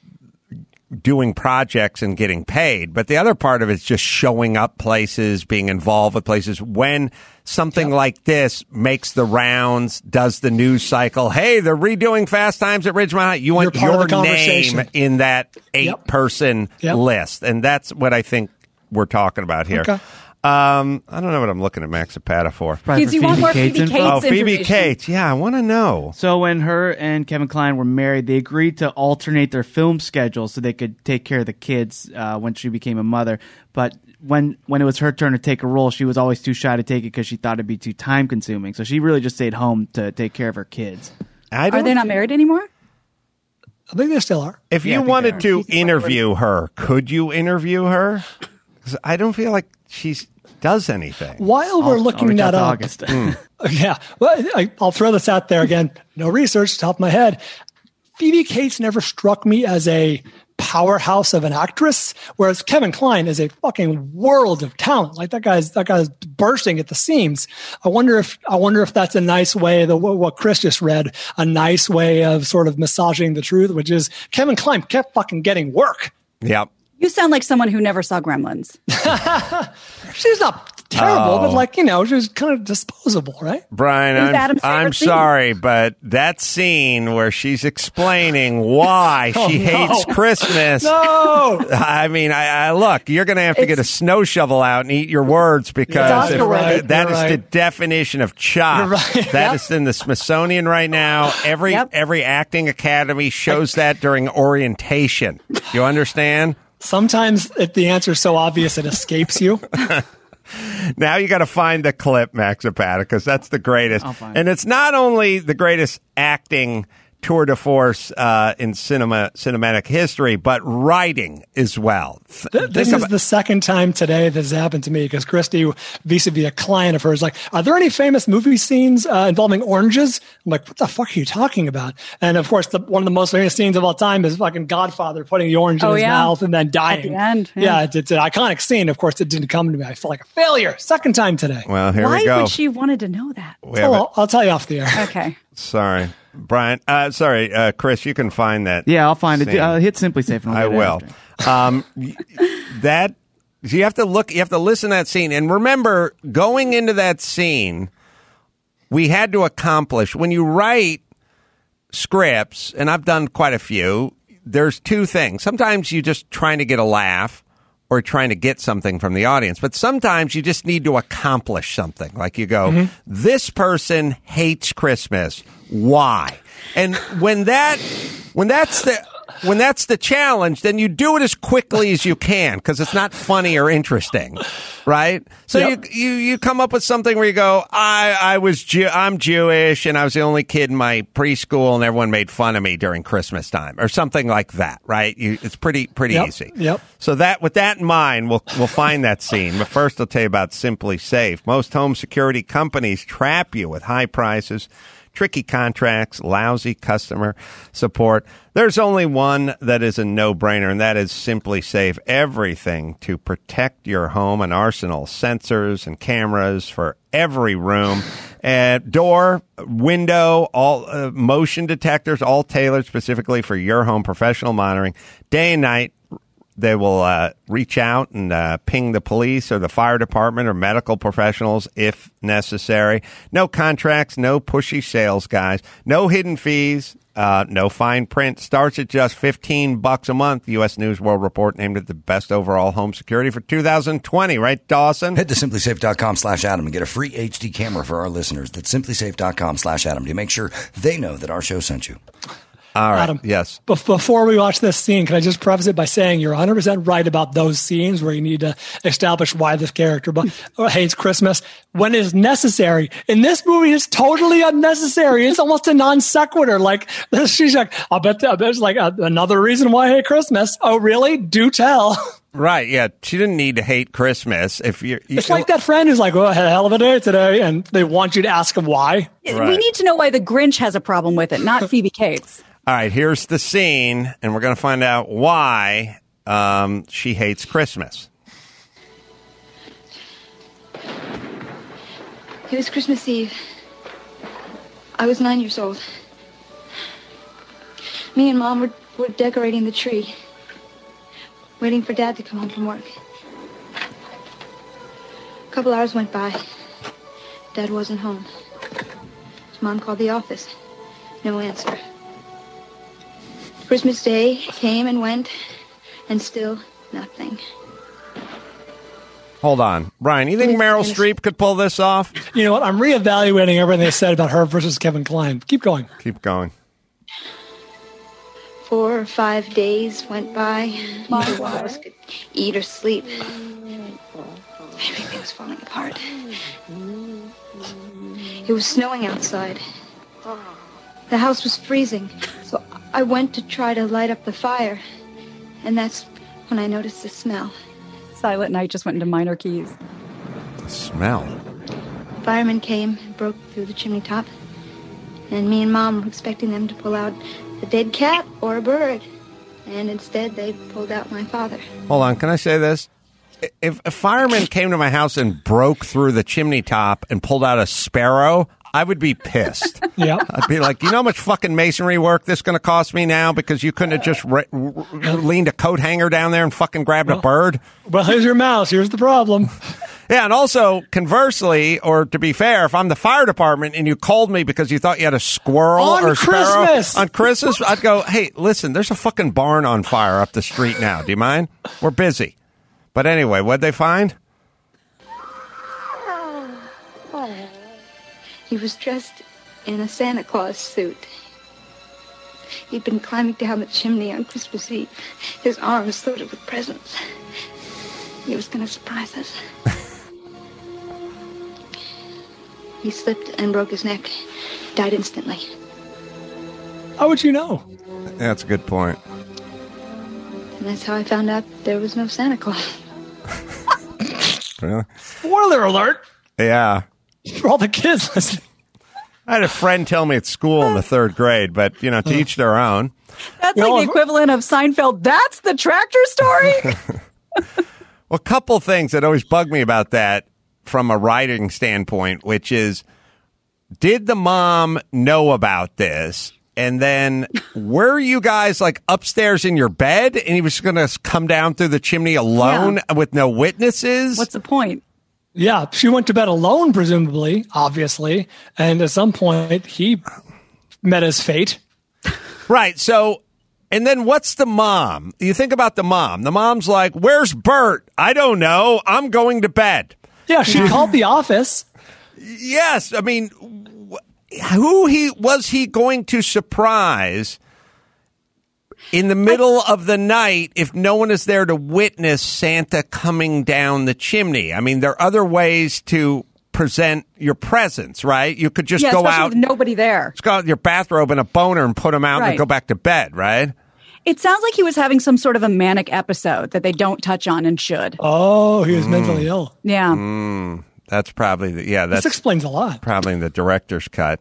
doing projects and getting paid. But the other part of it is just showing up places, being involved with places. When something like this makes the rounds, does the news cycle, hey, they're redoing Fast Times at Ridgemont High. You want You're part of your the name conversation. in that eight-person Yep. list. And that's what I think we're talking about here. Okay. Um, I don't know what I'm looking at Max Zapata for. Probably Kids, for you want Phoebe more Cates Phoebe info. Cates? Oh, Phoebe information. Cates. Yeah, I want to know. So when her and Kevin Kline were married, they agreed to alternate their film schedules so they could take care of the kids uh, when she became a mother. But when when it was her turn to take a role, she was always too shy to take it because she thought it'd be too time consuming. So she really just stayed home to take care of her kids. I Are don't, they not married anymore? I think they still are. if Yeah, I you think wanted they to interview her, could you interview her? 'Cause I don't feel like she does anything. While we're I'll- I'll looking reach out that to up, August. yeah, well, I, I'll throw this out there again. No research, top of my head. Phoebe Cates never struck me as a powerhouse of an actress, whereas Kevin Kline is a fucking world of talent. Like that guy's that guy's bursting at the seams. I wonder if I wonder if that's a nice way. The what Chris just read, a nice way of sort of massaging the truth, which is Kevin Kline kept fucking getting work. Yep. You sound like someone who never saw Gremlins. She's not terrible, Oh. but like you know, she's kind of disposable, right? Brian, Who's I'm, Adam's favorite I'm scene? sorry, but that scene where she's explaining why Oh, she no. hates Christmas. No. I mean, I, I look, you're going to have to get a It's- snow shovel out and eat your words because It's if, Oscar-worthy. that You're is the right. definition of chops. You're right. That Yep. is in the Smithsonian right now. Every Yep. every acting academy shows that during orientation. You understand? Sometimes it, the answer is so obvious it escapes you. Now you got to find the clip, Max Zapata, because that's the greatest. I'll find And it's not only the greatest acting tour de force uh, in cinema cinematic history, but writing as well. Th- this is the second time today this has happened to me because Christy, vis-a-vis a client of hers, like, are there any famous movie scenes uh, involving oranges? I'm like, what the fuck are you talking about? And of course, the, one of the most famous scenes of all time is fucking Godfather putting the orange Oh, in his yeah. mouth and then dying. At the end, yeah. Yeah, it's, it's an iconic scene. Of course, it didn't come to me. I felt like a failure. Second time today. Well, here Why we go. would she wanted to know that? We have Oh, it. I'll, I'll tell you off the air. Okay. Sorry, Brian. Uh, sorry, uh, Chris. You can find that. Yeah, I'll find it. scene. Uh, hit Simply Safe. And I'll I get it will. after. Um, y- that you have to look. You have to listen to that scene, and remember, going into that scene, we had to accomplish when you write scripts, and I've done quite a few. There's two things. Sometimes you just trying to get a laugh or trying to get something from the audience, but sometimes you just need to accomplish something. Like you go, Mm-hmm. this person hates Christmas. Why? And when that, when that's the, when that's the challenge, then you do it as quickly as you can because it's not funny or interesting, right? So Yep. you, you you come up with something where you go, I I was Jew- I'm Jewish and I was the only kid in my preschool and everyone made fun of me during Christmas time or something like that, right? You, it's pretty pretty Yep. easy. Yep. So that with that in mind, we'll we'll find that scene. But first, I'll tell you about Simply Safe. Most home security companies trap you with high prices, tricky contracts, lousy customer support. There's only one that is a no-brainer, and that is Simply Safe. Everything to protect your home, an arsenal, sensors and cameras for every room, and door, window, all uh, motion detectors, all tailored specifically for your home, professional monitoring, day and night. They will uh, reach out and uh, ping the police or the fire department or medical professionals if necessary. No contracts, no pushy sales guys, no hidden fees, uh, no fine print. Starts at just fifteen bucks a month. U S News World Report named it the best overall home security for two thousand twenty. Right, Dawson? Head to simplysafe.com slash Adam and get a free H D camera for our listeners. That's simplysafe.com slash Adam to make sure they know that our show sent you. All right. Adam, Yes. bef- Before we watch this scene, can I just preface it by saying you're one hundred percent right about those scenes where you need to establish why this character bu- hates Christmas when it is necessary. In this movie, it's totally unnecessary. It's almost a non sequitur. Like, she's like, I'll bet that- there's like a, another reason why I hate Christmas. Oh, really? Do tell. Right. Yeah. She didn't need to hate Christmas. If you, you It's like that friend who's like, well, I had a hell of a day today, and they want you to ask him why. Right. We need to know why the Grinch has a problem with it, not Phoebe Cates. All right, here's the scene, and we're going to find out why um, she hates Christmas. It was Christmas Eve. I was nine years old. Me and Mom were, were decorating the tree, waiting for Dad to come home from work. A couple hours went by. Dad wasn't home. Mom called the office. No answer. Christmas Day came and went, and still nothing. Hold on. Brian, you think Meryl Streep could pull this off? You know what? I'm reevaluating everything they said about her versus Kevin Kline. Keep going. Keep going. Four or five days went by. Neither one of us could eat or sleep. Everything was falling apart. It was snowing outside. The house was freezing, so I went to try to light up the fire, and that's when I noticed the smell. Silent Night just went into minor keys. The smell. Firemen came and broke through the chimney top, and me and Mom were expecting them to pull out a dead cat or a bird, and instead they pulled out my father. Hold on. Can I say this? If a fireman came to my house and broke through the chimney top and pulled out a sparrow, I would be pissed. Yeah. I'd be like, you know how much fucking masonry work this is going to cost me now because you couldn't have just re- re- leaned a coat hanger down there and fucking grabbed well, a bird? Well, here's your mouse. Here's the problem. Yeah, and also, conversely, or to be fair, if I'm the fire department and you called me because you thought you had a squirrel on or sparrow Christmas. on Christmas, I'd go, hey, listen, there's a fucking barn on fire up the street now. Do you mind? We're busy. But anyway, what'd they find? He was dressed in a Santa Claus suit. He'd been climbing down the chimney on Christmas Eve, his arms loaded with presents. He was going to surprise us. He slipped and broke his neck, died instantly. How would you know? That's a good point. And that's how I found out there was no Santa Claus. Really? Spoiler alert Yeah. for all the kids listening. I had a friend tell me at school in the third grade, but, you know, to each their own. That's You like know, the equivalent of Seinfeld. That's the tractor story? Well, a couple things that always bug me about that from a writing standpoint, which is, did the mom know about this? And then were you guys like upstairs in your bed and he was going to come down through the chimney alone Yeah. with no witnesses? What's the point? Yeah, she went to bed alone, presumably, obviously. And at some point, he met his fate. Right. So, and then what's the mom? You think about the mom. The mom's like, where's Bert? I don't know. I'm going to bed. Yeah, she called the office. Yes. I mean, wh- who he was he going to surprise in the middle of the night if no one is there to witness Santa coming down the chimney? I mean, there are other ways to present your presence, right? You could just yeah, go especially out, with nobody there. just go out in your bathrobe and a boner and put them out Right. and go back to bed, right? It sounds like he was having some sort of a manic episode that they don't touch on and should. Oh, he was mentally ill. Yeah. Mm, that's probably the, yeah. That's This explains a lot. probably in the director's cut.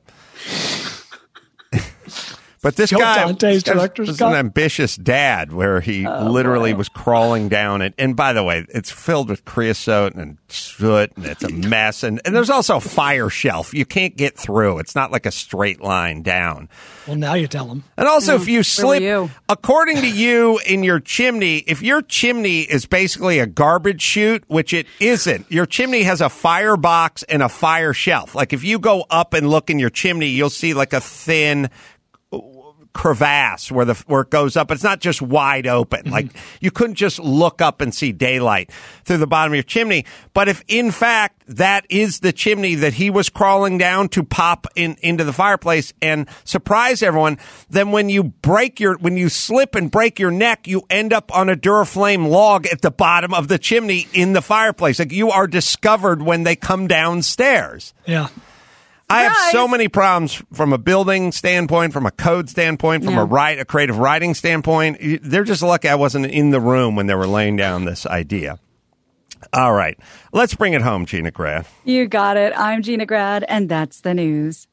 But this Joe guy Dante's this guy director's was cut? an ambitious dad where he literally was crawling down it. And by the way, it's filled with creosote and soot and it's a mess. And, and there's also a fire shelf. You can't get through. It's not like a straight line down. Well, now you tell him. And also, if you were slip, you? according to you, in your chimney, if your chimney is basically a garbage chute, which it isn't, your chimney has a firebox and a fire shelf. Like if you go up and look in your chimney, you'll see like a thin crevasse where the where it goes up. It's not just wide open. Mm-hmm. Like you couldn't just look up and see daylight through the bottom of your chimney. But if in fact that is the chimney that he was crawling down to pop in into the fireplace and surprise everyone, then when you break your when you slip and break your neck, you end up on a Duraflame log at the bottom of the chimney in the fireplace. Like you are discovered when they come downstairs. Yeah. I have so Surprise. many problems from a building standpoint, from a code standpoint, from Yeah. a write, a creative writing standpoint. They're just lucky I wasn't in the room when they were laying down this idea. All right. Let's bring it home, Gina Grad. You got it. I'm Gina Grad, and that's the news.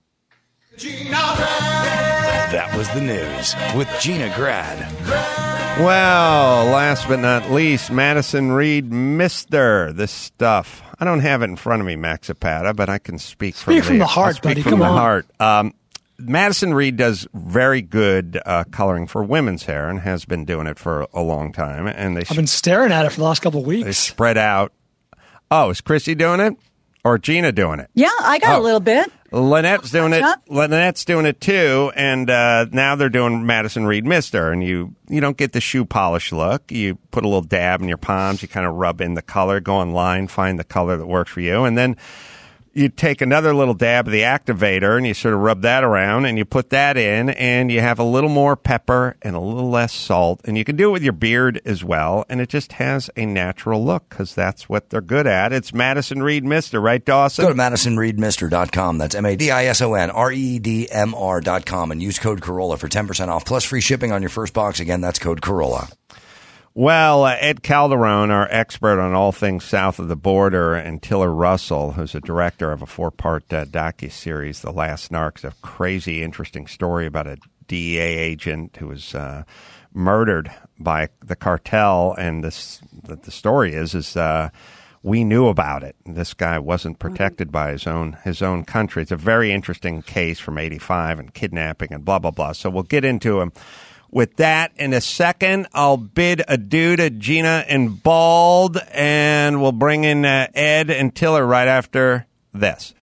That was the news with Gina Grad. Well, last but not least, Madison Reed, Mister This stuff. I don't have it in front of me, Max Zapata, but I can speak, Speak from, from the I'll heart, speak buddy. from Come the on. heart. Um, Madison Reed does very good uh, coloring for women's hair and has been doing it for a long time. And they I've been staring at it for the last couple of They weeks. spread out. Oh, is Chrissy doing it? Or Gina doing it? Yeah, I got Oh. a little bit. Lynette's doing it. Yep. Lynette's doing it too, and uh, now they're doing Madison Reed Mister. And you you don't get the shoe polish look. You put a little dab in your palms. You kind of rub in the color. Go online, find the color that works for you, and then you take another little dab of the activator and you sort of rub that around and you put that in and you have a little more pepper and a little less salt. And you can do it with your beard as well. And it just has a natural look because that's what they're good at. It's Madison Reed Mister, right, Dawson? Go to madison reed mister dot com. That's M A D I S O N R E E D M R dot com and use code Corolla for ten percent off plus free shipping on your first box. Again, that's code Corolla. Well, uh, Ed Calderon, our expert on all things south of the border, and Tiller Russell, who's a director of a four-part uh, docuseries, The Last Narc, a crazy, interesting story about a D E A agent who was uh, murdered by the cartel. And this, the, the story is, is uh, we knew about it. This guy wasn't protected by his own his own country. It's a very interesting case from eighty-five and kidnapping and blah, blah, blah. So we'll get into him. With that, in a second, I'll bid adieu to Gina and Bald, and we'll bring in uh, Ed and Tiller right after this.